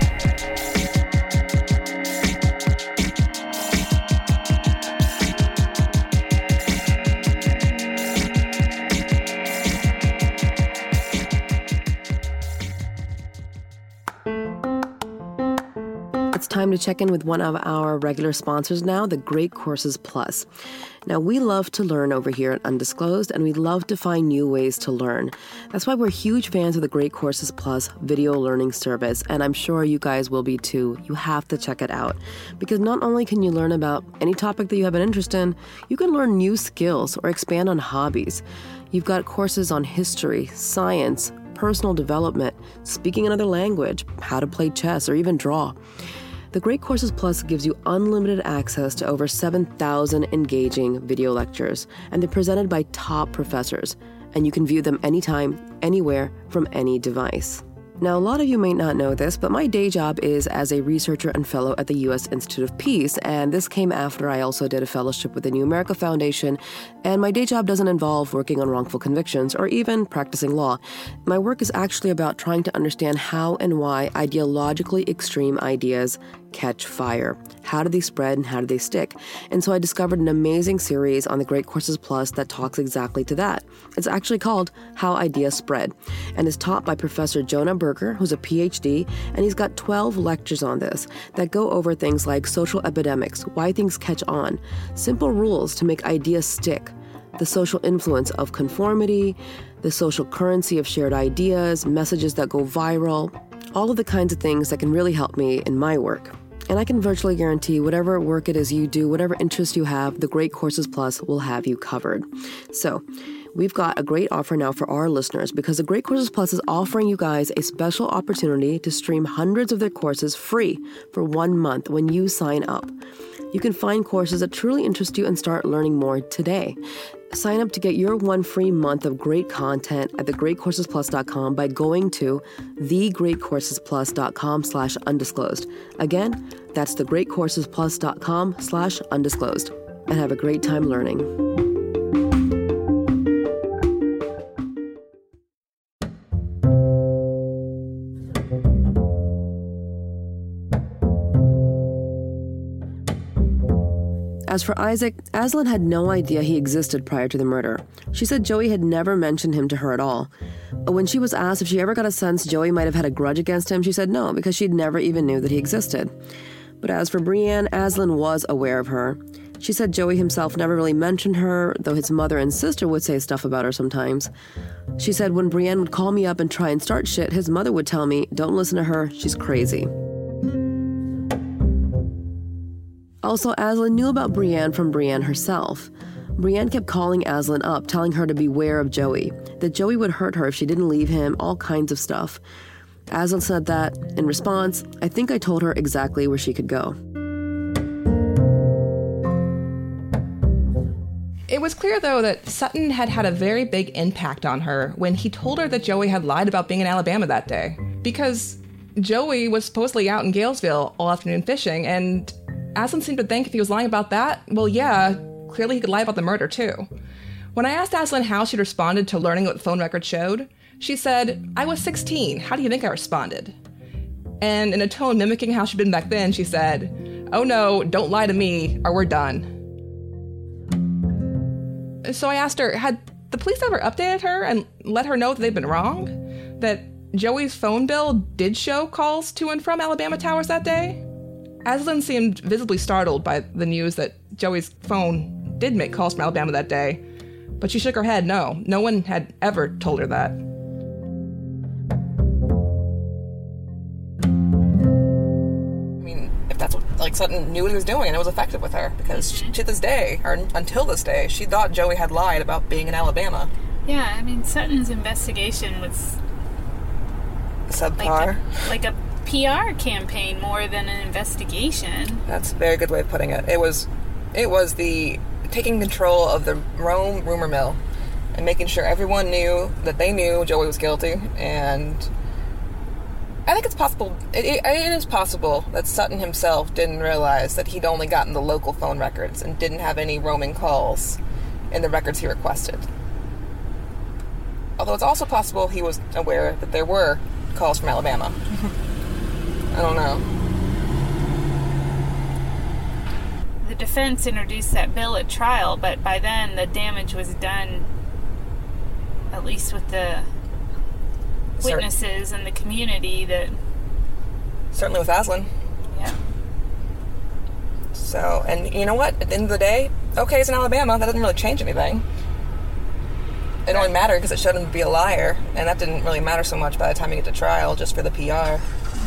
It's time to check in with one of our regular sponsors now, the Great Courses Plus. Now, we love to learn over here at Undisclosed, and we love to find new ways to learn. That's why we're huge fans of the Great Courses Plus video learning service, and I'm sure you guys will be too. You have to check it out. Because not only can you learn about any topic that you have an interest in, you can learn new skills or expand on hobbies. You've got courses on history, science, personal development, speaking another language, how to play chess, or even draw. The Great Courses Plus gives you unlimited access to over 7,000 engaging video lectures, and they're presented by top professors, and you can view them anytime, anywhere, from any device. Now, a lot of you may not know this, but my day job is as a researcher and fellow at the U.S. Institute of Peace, and this came after I also did a fellowship with the New America Foundation, and my day job doesn't involve working on wrongful convictions or even practicing law. My work is actually about trying to understand how and why ideologically extreme ideas catch fire. How do they spread and how do they stick? And so I discovered an amazing series on the Great Courses Plus that talks exactly to that. It's actually called How Ideas Spread, and is taught by Professor Jonah Berger, who's a PhD, and he's got 12 lectures on this that go over things like social epidemics, why things catch on, simple rules to make ideas stick, the social influence of conformity, the social currency of shared ideas, messages that go viral, all of the kinds of things that can really help me in my work. And I can virtually guarantee whatever work it is you do, whatever interest you have, the Great Courses Plus will have you covered. So, we've got a great offer now for our listeners because the Great Courses Plus is offering you guys a special opportunity to stream hundreds of their courses free for 1 month when you sign up. You can find courses that truly interest you and start learning more today. Sign up to get your 1 free month of great content at thegreatcoursesplus.com by going to thegreatcoursesplus.com/undisclosed. Again, that's thegreatcoursesplus.com/undisclosed. And have a great time learning. As for Isaac, Aslan had no idea he existed prior to the murder. She said Joey had never mentioned him to her at all. When she was asked if she ever got a sense Joey might have had a grudge against him, she said no, because she'd never even knew that he existed. But as for Brienne, Aslan was aware of her. She said Joey himself never really mentioned her, though his mother and sister would say stuff about her sometimes. She said when Brienne would call me up and try and start shit, his mother would tell me, "Don't listen to her, she's crazy." Also, Aslan knew about Brienne from Brienne herself. Brienne kept calling Aslan up, telling her to beware of Joey, that Joey would hurt her if she didn't leave him, all kinds of stuff. Aslan said that, in response, "I think I told her exactly where she could go." It was clear, though, that Sutton had had a very big impact on her when he told her that Joey had lied about being in Alabama that day. Because Joey was supposedly out in Galesville all afternoon fishing, and Aslan seemed to think if he was lying about that, well, yeah, clearly he could lie about the murder, too. When I asked Aslan how she'd responded to learning what the phone record showed, she said, "I was 16. How do you think I responded?" And in a tone mimicking how she'd been back then, she said, "Oh no, don't lie to me, or we're done." So I asked her, had the police ever updated her and let her know that they'd been wrong? That Joey's phone bill did show calls to and from Alabama Towers that day? Aslan seemed visibly startled by the news that Joey's phone did make calls from Alabama that day, but she shook her head no. No one had ever told her that. That's what, Sutton knew what he was doing, and it was effective with her, because to this day, or until this day, she thought Joey had lied about being in Alabama. Yeah, I mean, Sutton's investigation was subpar. Like a PR campaign more than an investigation. That's a very good way of putting it. It was the taking control of the Rome rumor mill and making sure everyone knew that they knew Joey was guilty, and I think it's possible. It is possible that Sutton himself didn't realize that he'd only gotten the local phone records and didn't have any roaming calls in the records he requested. Although it's also possible he was aware that there were calls from Alabama. I don't know. The defense introduced that bill at trial, but by then the damage was done, at least with the witnesses and the community that... Certainly with Aslan. Yeah. So, and you know what? At the end of the day, okay, it's in Alabama. That doesn't really change anything. It only mattered because it showed him to be a liar, and that didn't really matter so much by the time you get to trial, just for the PR.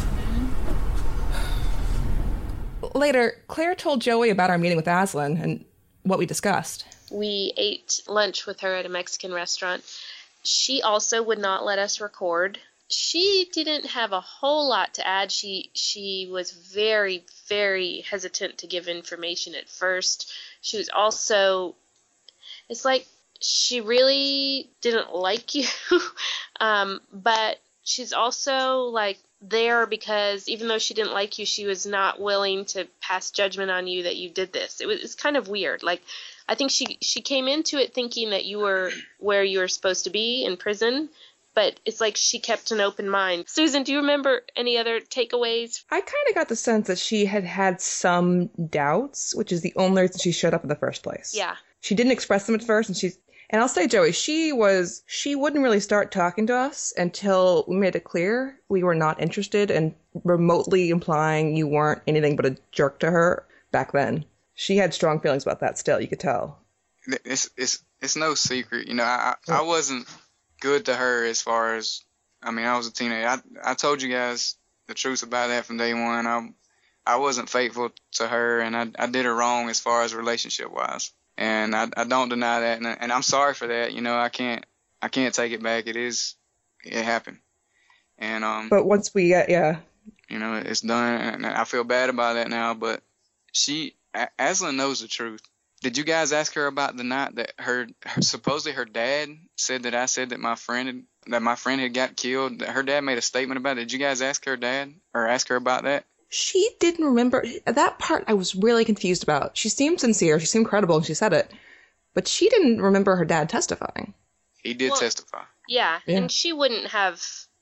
Later, Claire told Joey about our meeting with Aslan and what we discussed. We ate lunch with her at a Mexican restaurant. She also would not let us record. She didn't have a whole lot to add. She was very, very hesitant to give information at first. She was also, it's like she really didn't like you, but she's also like there because even though she didn't like you, she was not willing to pass judgment on you that you did this. It's kind of weird. Like, I think she came into it thinking that you were where you were supposed to be in prison, but it's like she kept an open mind. Susan, do you remember any other takeaways? I kind of got the sense that she had some doubts, which is the only reason she showed up in the first place. Yeah. She didn't express them at first, and I'll say, Joey, she wouldn't really start talking to us until we made it clear we were not interested, and remotely implying you weren't anything but a jerk to her back then. She had strong feelings about that still, you could tell. It's no secret. You know, I wasn't good to her as far as, I mean, I was a teenager. I told you guys the truth about that from day one. I wasn't faithful to her, and I did her wrong as far as relationship-wise. And I don't deny that, and I'm sorry for that. You know, I can't take it back. It happened. And but once we get, you know, it's done, and I feel bad about that now. But Aslan knows the truth. Did you guys ask her about the night that supposedly her dad said that I said that my friend had got killed? That her dad made a statement about it. Did you guys ask her dad or ask her about that? She didn't remember. That part I was really confused about. She seemed sincere. She seemed credible, and she said it. But she didn't remember her dad testifying. He did testify. Yeah, and she wouldn't have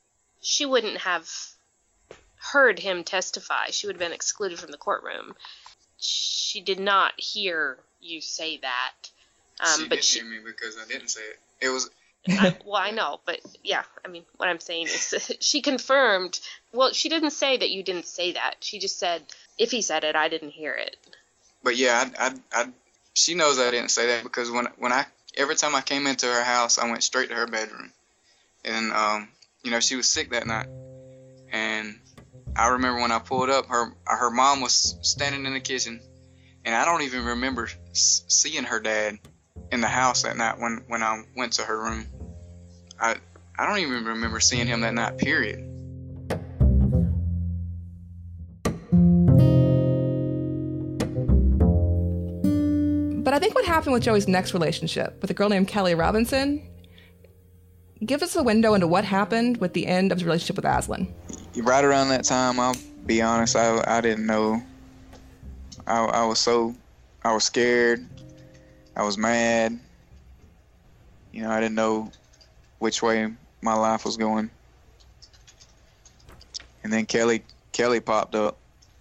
heard him testify. She would have been excluded from the courtroom. She did not hear you say that. She did hear me because I didn't say it. It was... well, I know, but yeah, I mean, what I'm saying is she confirmed, well, she didn't say that you didn't say that. She just said, if he said it, I didn't hear it. But yeah, she knows I didn't say that because every time I came into her house, I went straight to her bedroom. And, she was sick that night. And I remember when I pulled up, her mom was standing in the kitchen. And I don't even remember seeing her dad in the house that night when I went to her room. I don't even remember seeing him that night, period. But I think what happened with Joey's next relationship with a girl named Kelly Robinson gives us a window into what happened with the end of his relationship with Aslan. Right around that time, I'll be honest, I didn't know. I was scared. I was mad. I didn't know which way my life was going. And then Kelly popped up.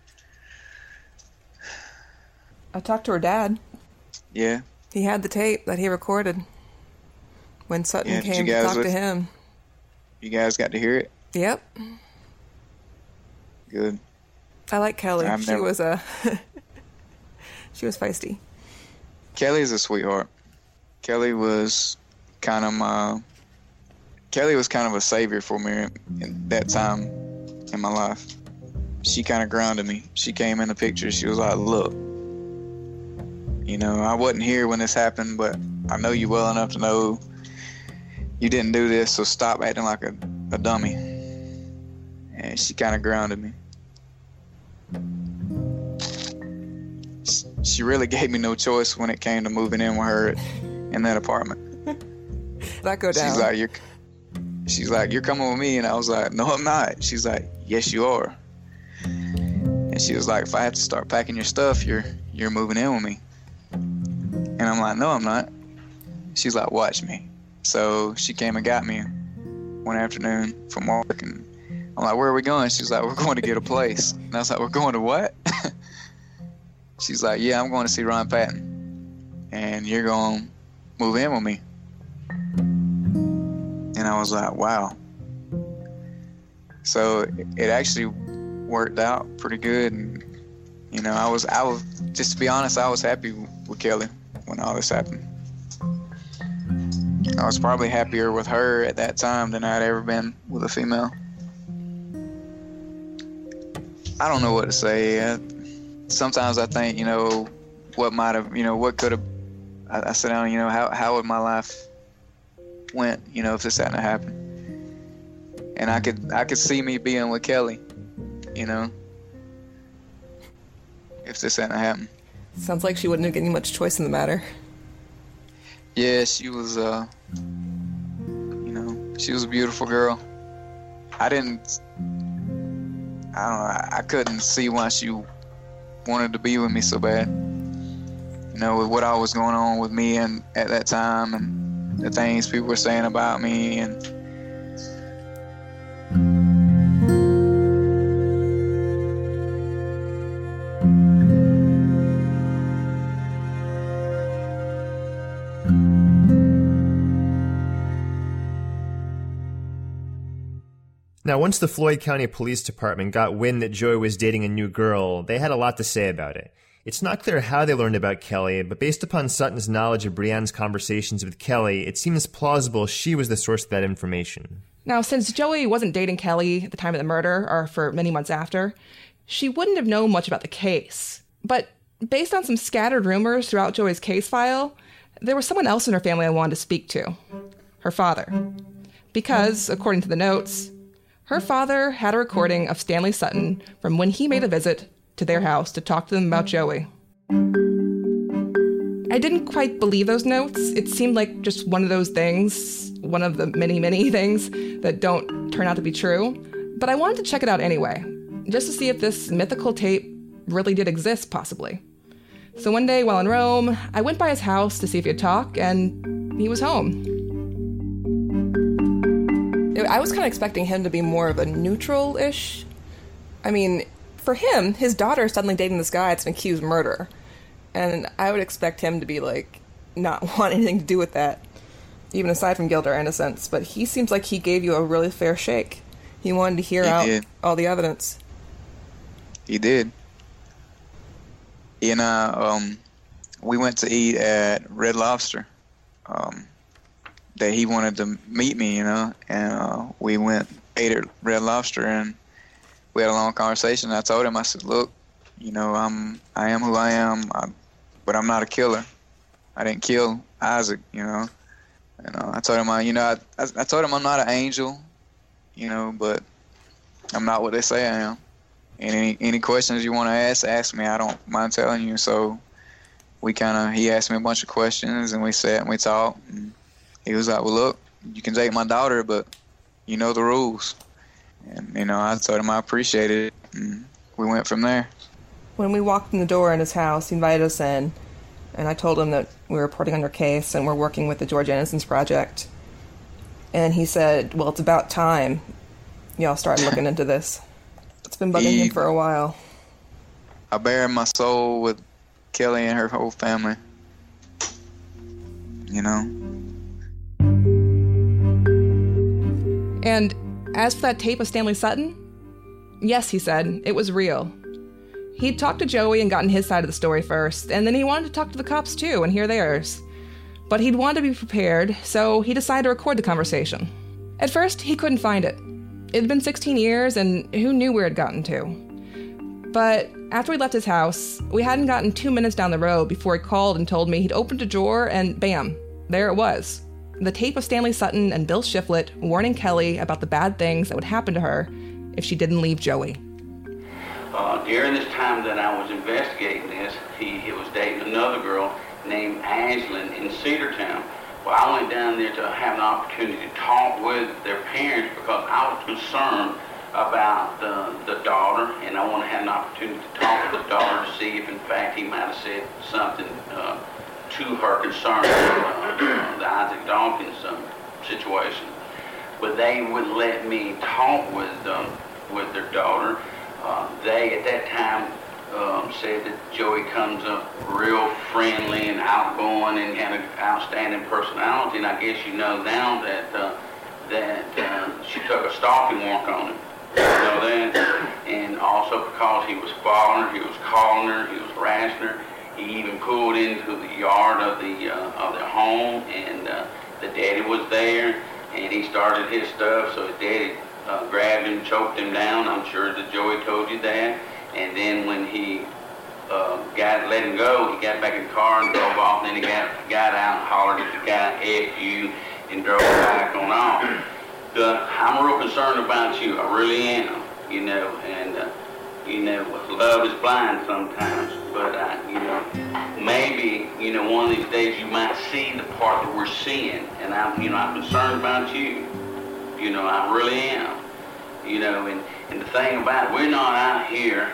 I talked to her dad. Yeah. He had the tape that he recorded when Sutton came to talk to him. You guys got to hear it? Yep. Good. I like Kelly. She was feisty. Kelly's a sweetheart. Kelly was kind of a savior for me in that time in my life. She kind of grounded me. She came in the picture. She was like, look, I wasn't here when this happened, but I know you well enough to know you didn't do this, so stop acting like a dummy. And she kind of grounded me. She really gave me no choice when it came to moving in with her in that apartment. That go down. She's like, you're coming with me, and I was like, no, I'm not. She's like, yes, you are. And she was like, if I have to start packing your stuff, you're moving in with me. And I'm like, no, I'm not. She's like, watch me. So she came and got me one afternoon from work, and I'm like, where are we going? She's like, we're going to get a place. And I was like, we're going to what? She's like, yeah, I'm going to see Ron Patton, and you're going to move in with me. And I was like, wow. So it actually worked out pretty good. And, I was, just to be honest, I was happy with Kelly when all this happened. I was probably happier with her at that time than I'd ever been with a female. I don't know what to say. Sometimes I think, what might have, what could have, I sit down, how would my life went, if this hadn't happened. And I could see me being with Kelly, if this hadn't happened. Sounds like she wouldn't have given you much choice in the matter. Yeah, she was, she was a beautiful girl. I couldn't see why she wanted to be with me so bad. With what all was going on with me and at that time, and the things people were saying about me, and Now, once the Floyd County Police Department got wind that Joey was dating a new girl, they had a lot to say about it. It's not clear how they learned about Kelly, but based upon Sutton's knowledge of Brianne's conversations with Kelly, it seems plausible she was the source of that information. Now, since Joey wasn't dating Kelly at the time of the murder, or for many months after, she wouldn't have known much about the case. But based on some scattered rumors throughout Joey's case file, there was someone else in her family I wanted to speak to. Her father. Because, according to the notes, her father had a recording of Stanley Sutton from when he made a visit to their house to talk to them about Joey. I didn't quite believe those notes. It seemed like just one of those things, one of the many, many things that don't turn out to be true. But I wanted to check it out anyway, just to see if this mythical tape really did exist, possibly. So one day while in Rome, I went by his house to see if he'd talk, and he was home. I was kind of expecting him to be more of a neutral-ish. I mean, for him, his daughter is suddenly dating this guy that's an accused murderer. And I would expect him to be, not want anything to do with that, even aside from guilt or innocence. But he seems like he gave you a really fair shake. He wanted to hear out all the evidence. He did. he and I, we went to eat at Red Lobster. That he wanted to meet me, and we ate at Red Lobster, and we had a long conversation. I told him, I said, look, I am who I am, but I'm not a killer. I didn't kill Isaac, And I told him, I told him I'm not an angel, but I'm not what they say I am. And any questions you want to ask me. I don't mind telling you. So he asked me a bunch of questions, and we sat and we talked. And he was like, well, look, you can take my daughter, but you know the rules. And, I told him I appreciated it, and we went from there. When we walked in the door in his house, he invited us in, and I told him that we were reporting on your case and we're working with the George Innocence Project. And he said, well, it's about time y'all started looking into this. It's been bugging him for a while. I buried my soul with Kelly and her whole family. And as for that tape of Stanley Sutton, yes, he said, it was real. He'd talked to Joey and gotten his side of the story first, and then he wanted to talk to the cops too and hear theirs. But he'd wanted to be prepared, so he decided to record the conversation. At first, he couldn't find it. It had been 16 years, and who knew where it had gotten to. But after we left his house, we hadn't gotten 2 minutes down the road before he called and told me he'd opened a drawer, and bam, there it was. The tape of Stanley Sutton and Bill Shiflett warning Kelly about the bad things that would happen to her if she didn't leave Joey. During this time that I was investigating this, he was dating another girl named Ashlyn in Cedartown. Well, I went down there to have an opportunity to talk with their parents because I was concerned about the daughter, and I want to have an opportunity to talk with the daughter to see if, in fact, he might have said something to her concerning the Isaac Dawkins situation. But they wouldn't let me talk with their daughter. They, at that time, said that Joey comes up real friendly and outgoing and had an outstanding personality. And I guess you know now that she took a stalking warrant on him. You know that? And also because he was following her, he was calling her, he was harassing her. He even pulled into the yard of their home, and the daddy was there, and he started his stuff. So his daddy grabbed him, choked him down. I'm sure that Joey told you that. And then when he let him go, he got back in the car and drove off. And then he got out and hollered at the guy, F you, and drove back on off. I'm real concerned about you. I really am, and love is blind sometimes. But, maybe, one of these days you might see the part that we're seeing. And I'm concerned about you. I really am. And the thing about it, we're not out here,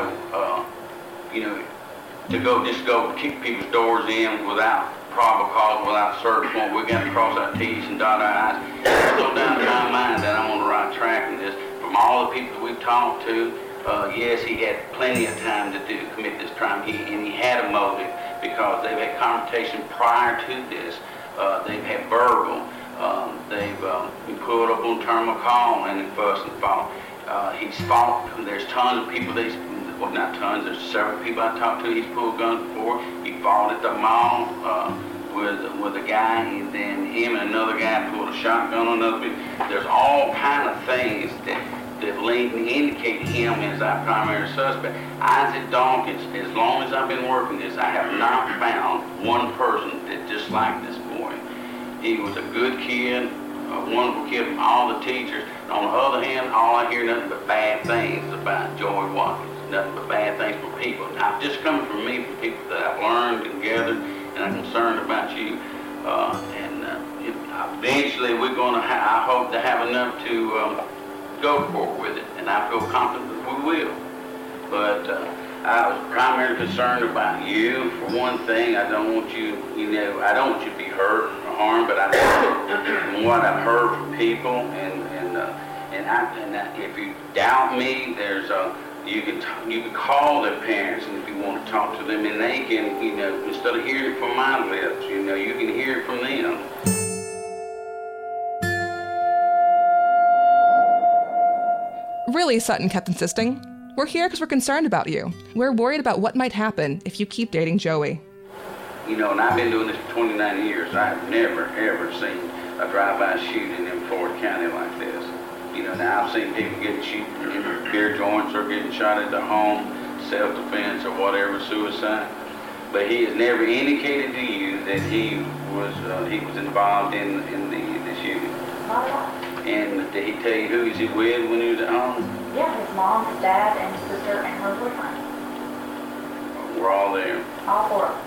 to go kick people's doors in without probable cause, without search warrant. We got to cross our T's and dot our I's. There's no doubt in my mind that I'm on the right track in this. From all the people that we've talked to, yes, he had plenty of time to commit this crime, and he had a motive because they've had confrontation prior to this. They've had verbal. They've been pulled up on terminal call and fuss and fought. He's fought. There's tons of people not tons, there's several people I talked to he's pulled guns before. He fought at the mall with a guy, and then him and another guy pulled a shotgun on another people. There's all kind of things that lead and indicate him as our primary suspect. Isaac Dawkins, as long as I've been working this, I have not found one person that disliked this boy. He was a good kid, a wonderful kid from all the teachers. And on the other hand, all I hear nothing but bad things about Joey Watkins. Nothing but bad things from people. Now, just coming from me, from people that I've learned and gathered, and I'm concerned about you. Eventually, we're going to, I hope to have enough to go forward with it, and I feel confident that we will. But I was primarily concerned about you. For one thing, I don't want you, I don't want you to be hurt or harmed, but from what I've heard from people, and if you doubt me, there's you can call their parents, and if you want to talk to them, and they can, instead of hearing it from my lips, you can hear it from them. Really, Sutton kept insisting, We're here because we're concerned about you. We're worried about what might happen if you keep dating Joey. You know, and I've been doing this for 29 years. I've never, ever seen a drive-by shooting in Floyd County like this. You know, now I've seen people getting shot in beer joints or getting shot at their home, self-defense or whatever, suicide. But he has never indicated to you that he was involved in the shooting. And did he tell you who was he with when he was at home? Yeah, his mom, his dad, and his sister, and her boyfriend. We're all there. All four of them.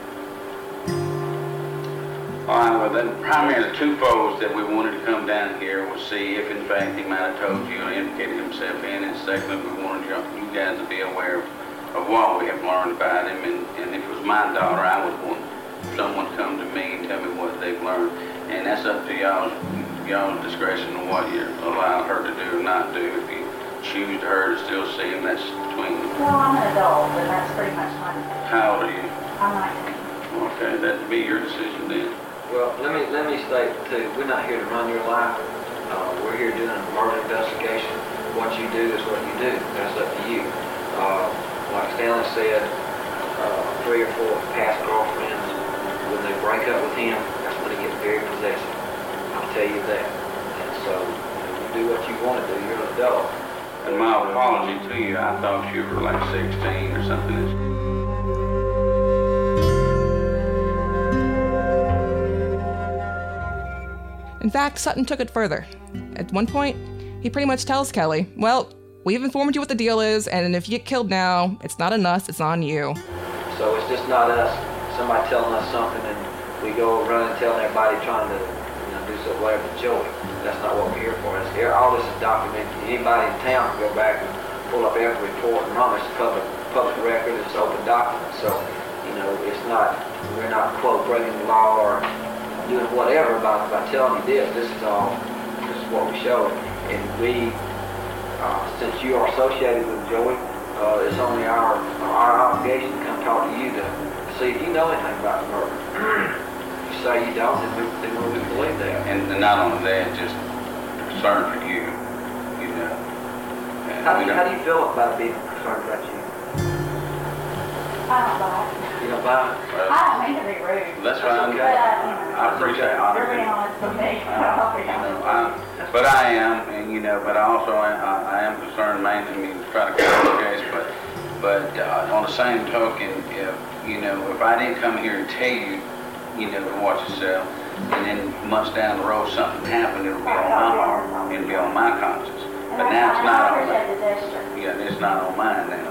All right, well, then primarily the two folds that we wanted to come down here was see if, in fact, he might have told you or indicated himself in. And secondly, we wanted you guys to be aware of what we have learned about him. And if it was my daughter, I would want someone to come to me and tell me what they've learned. And that's up to y'all's discretion on what you allow her to do or not do. If you choose her to still see him, that's between you. Well, I'm an adult, but that's pretty much my decision. How old are you? I'm 19. Okay, that'd be your decision then. Well, let me state too, we're not here to run your life. We're here doing a murder investigation. What you do is what you do. That's up to you. Like Stanley said, 3 or 4 past girlfriends, when they break up with him, that's when he gets very possessive. I'll tell you that. And so, you do what you want to do. You're an adult. And my apology to you, I thought you were like 16 or something. In fact, Sutton took it further. At one point, he pretty much tells Kelly, well, we've informed you what the deal is, and if you get killed now, it's not on us, it's on you. So it's just not us, somebody telling us something, and we go around telling everybody trying to do so whatever to Joey. That's not what we're here for. All this is documented. Anybody in town can go back and pull up every report and run. It's public record, it's open document. So, it's not, we're not, quote, breaking the law or doing whatever by telling you this. This is what we show. And we, since you are associated with Joey, it's only our obligation to come talk to you to see if you know anything about the murder. If you say you don't, then we believe that. And not only that, just concern for you, How do you feel about being concerned about you? I don't buy it. You don't buy it? I don't mean to be rude. That's fine. But, I appreciate you're being honest with me. But I am, but I also I am concerned mainly to try to cover the case. But on the same token, if I didn't come here and tell you, to watch yourself, and then months down the road something happened, it'll be on my heart, it'll be on my conscience. But now it's not on mine. Yeah, it's not on mine now,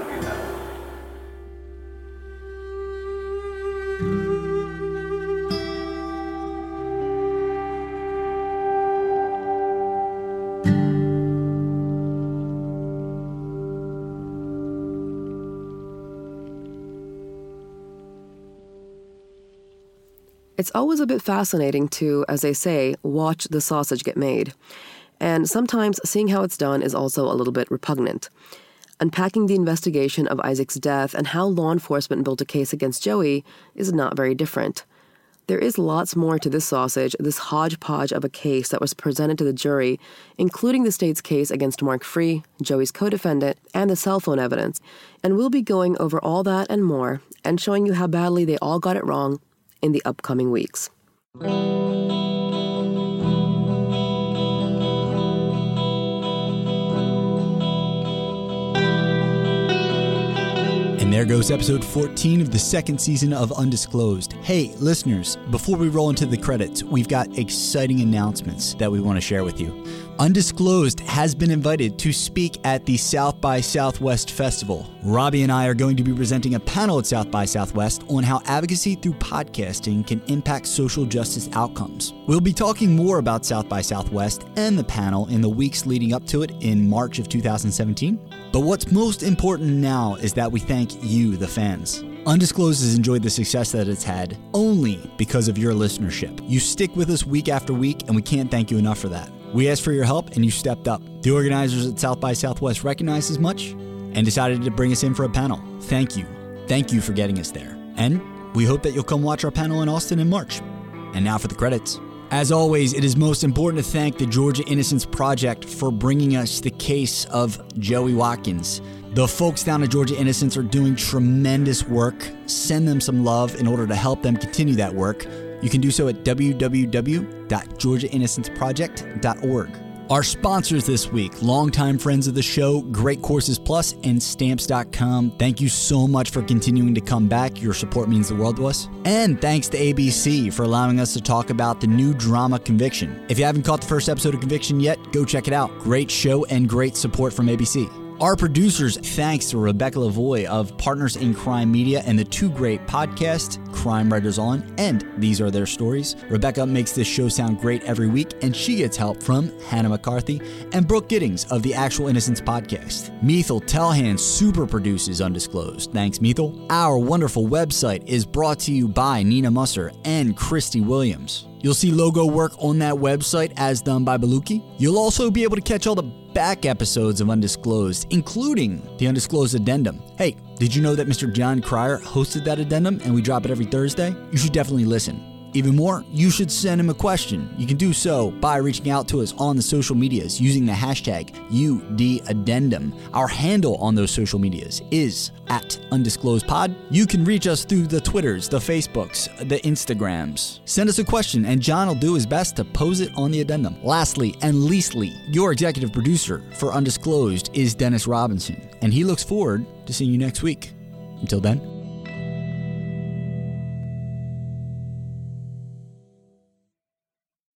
It's always a bit fascinating to, as they say, watch the sausage get made. And sometimes seeing how it's done is also a little bit repugnant. Unpacking the investigation of Isaac's death and how law enforcement built a case against Joey is not very different. There is lots more to this sausage, this hodgepodge of a case that was presented to the jury, including the state's case against Mark Free, Joey's co-defendant, and the cell phone evidence. And we'll be going over all that and more, and showing you how badly they all got it wrong in the upcoming weeks. And there goes episode 14 of the second season of Undisclosed. Hey, listeners, before we roll into the credits, we've got exciting announcements that we want to share with you. Undisclosed has been invited to speak at the South by Southwest Festival. Robbie and I are going to be presenting a panel at South by Southwest on how advocacy through podcasting can impact social justice outcomes. We'll be talking more about South by Southwest and the panel in the weeks leading up to it in March of 2017. But what's most important now is that we thank you, the fans. Undisclosed has enjoyed the success that it's had only because of your listenership. You stick with us week after week, and we can't thank you enough for that. We asked for your help, and you stepped up. The organizers at South by Southwest recognized as much and decided to bring us in for a panel. Thank you. Thank you for getting us there. And we hope that you'll come watch our panel in Austin in March. And now for the credits. As always, it is most important to thank the Georgia Innocence Project for bringing us the case of Joey Watkins. The folks down at Georgia Innocence are doing tremendous work. Send them some love in order to help them continue that work. You can do so at www.georgiainnocenceproject.org. Our sponsors this week, longtime friends of the show, Great Courses Plus and Stamps.com. Thank you so much for continuing to come back. Your support means the world to us. And thanks to ABC for allowing us to talk about the new drama Conviction. If you haven't caught the first episode of Conviction yet, go check it out. Great show and great support from ABC. Our producers, thanks to Rebecca Lavoie of Partners in Crime Media and the two great podcasts, Crime Writers On and These Are Their Stories. Rebecca makes this show sound great every week, and she gets help from Hannah McCarthy and Brooke Giddings of the Actual Innocence podcast. Methel Telhan super produces Undisclosed. Thanks, Methel. Our wonderful website is brought to you by Nina Musser and Christy Williams. You'll see logo work on that website as done by Baluki. You'll also be able to catch all the back episodes of Undisclosed, including the Undisclosed Addendum. Hey, did you know that Mr. John Cryer hosted that addendum and we drop it every Thursday? You should definitely listen. Even more, you should send him a question. You can do so by reaching out to us on the social medias using the hashtag UDAddendum. Our handle on those social medias is @UndisclosedPod. You can reach us through the Twitters, the Facebooks, the Instagrams. Send us a question and John will do his best to pose it on the addendum. Lastly and leastly, your executive producer for Undisclosed is Dennis Robinson, and he looks forward to seeing you next week. Until then,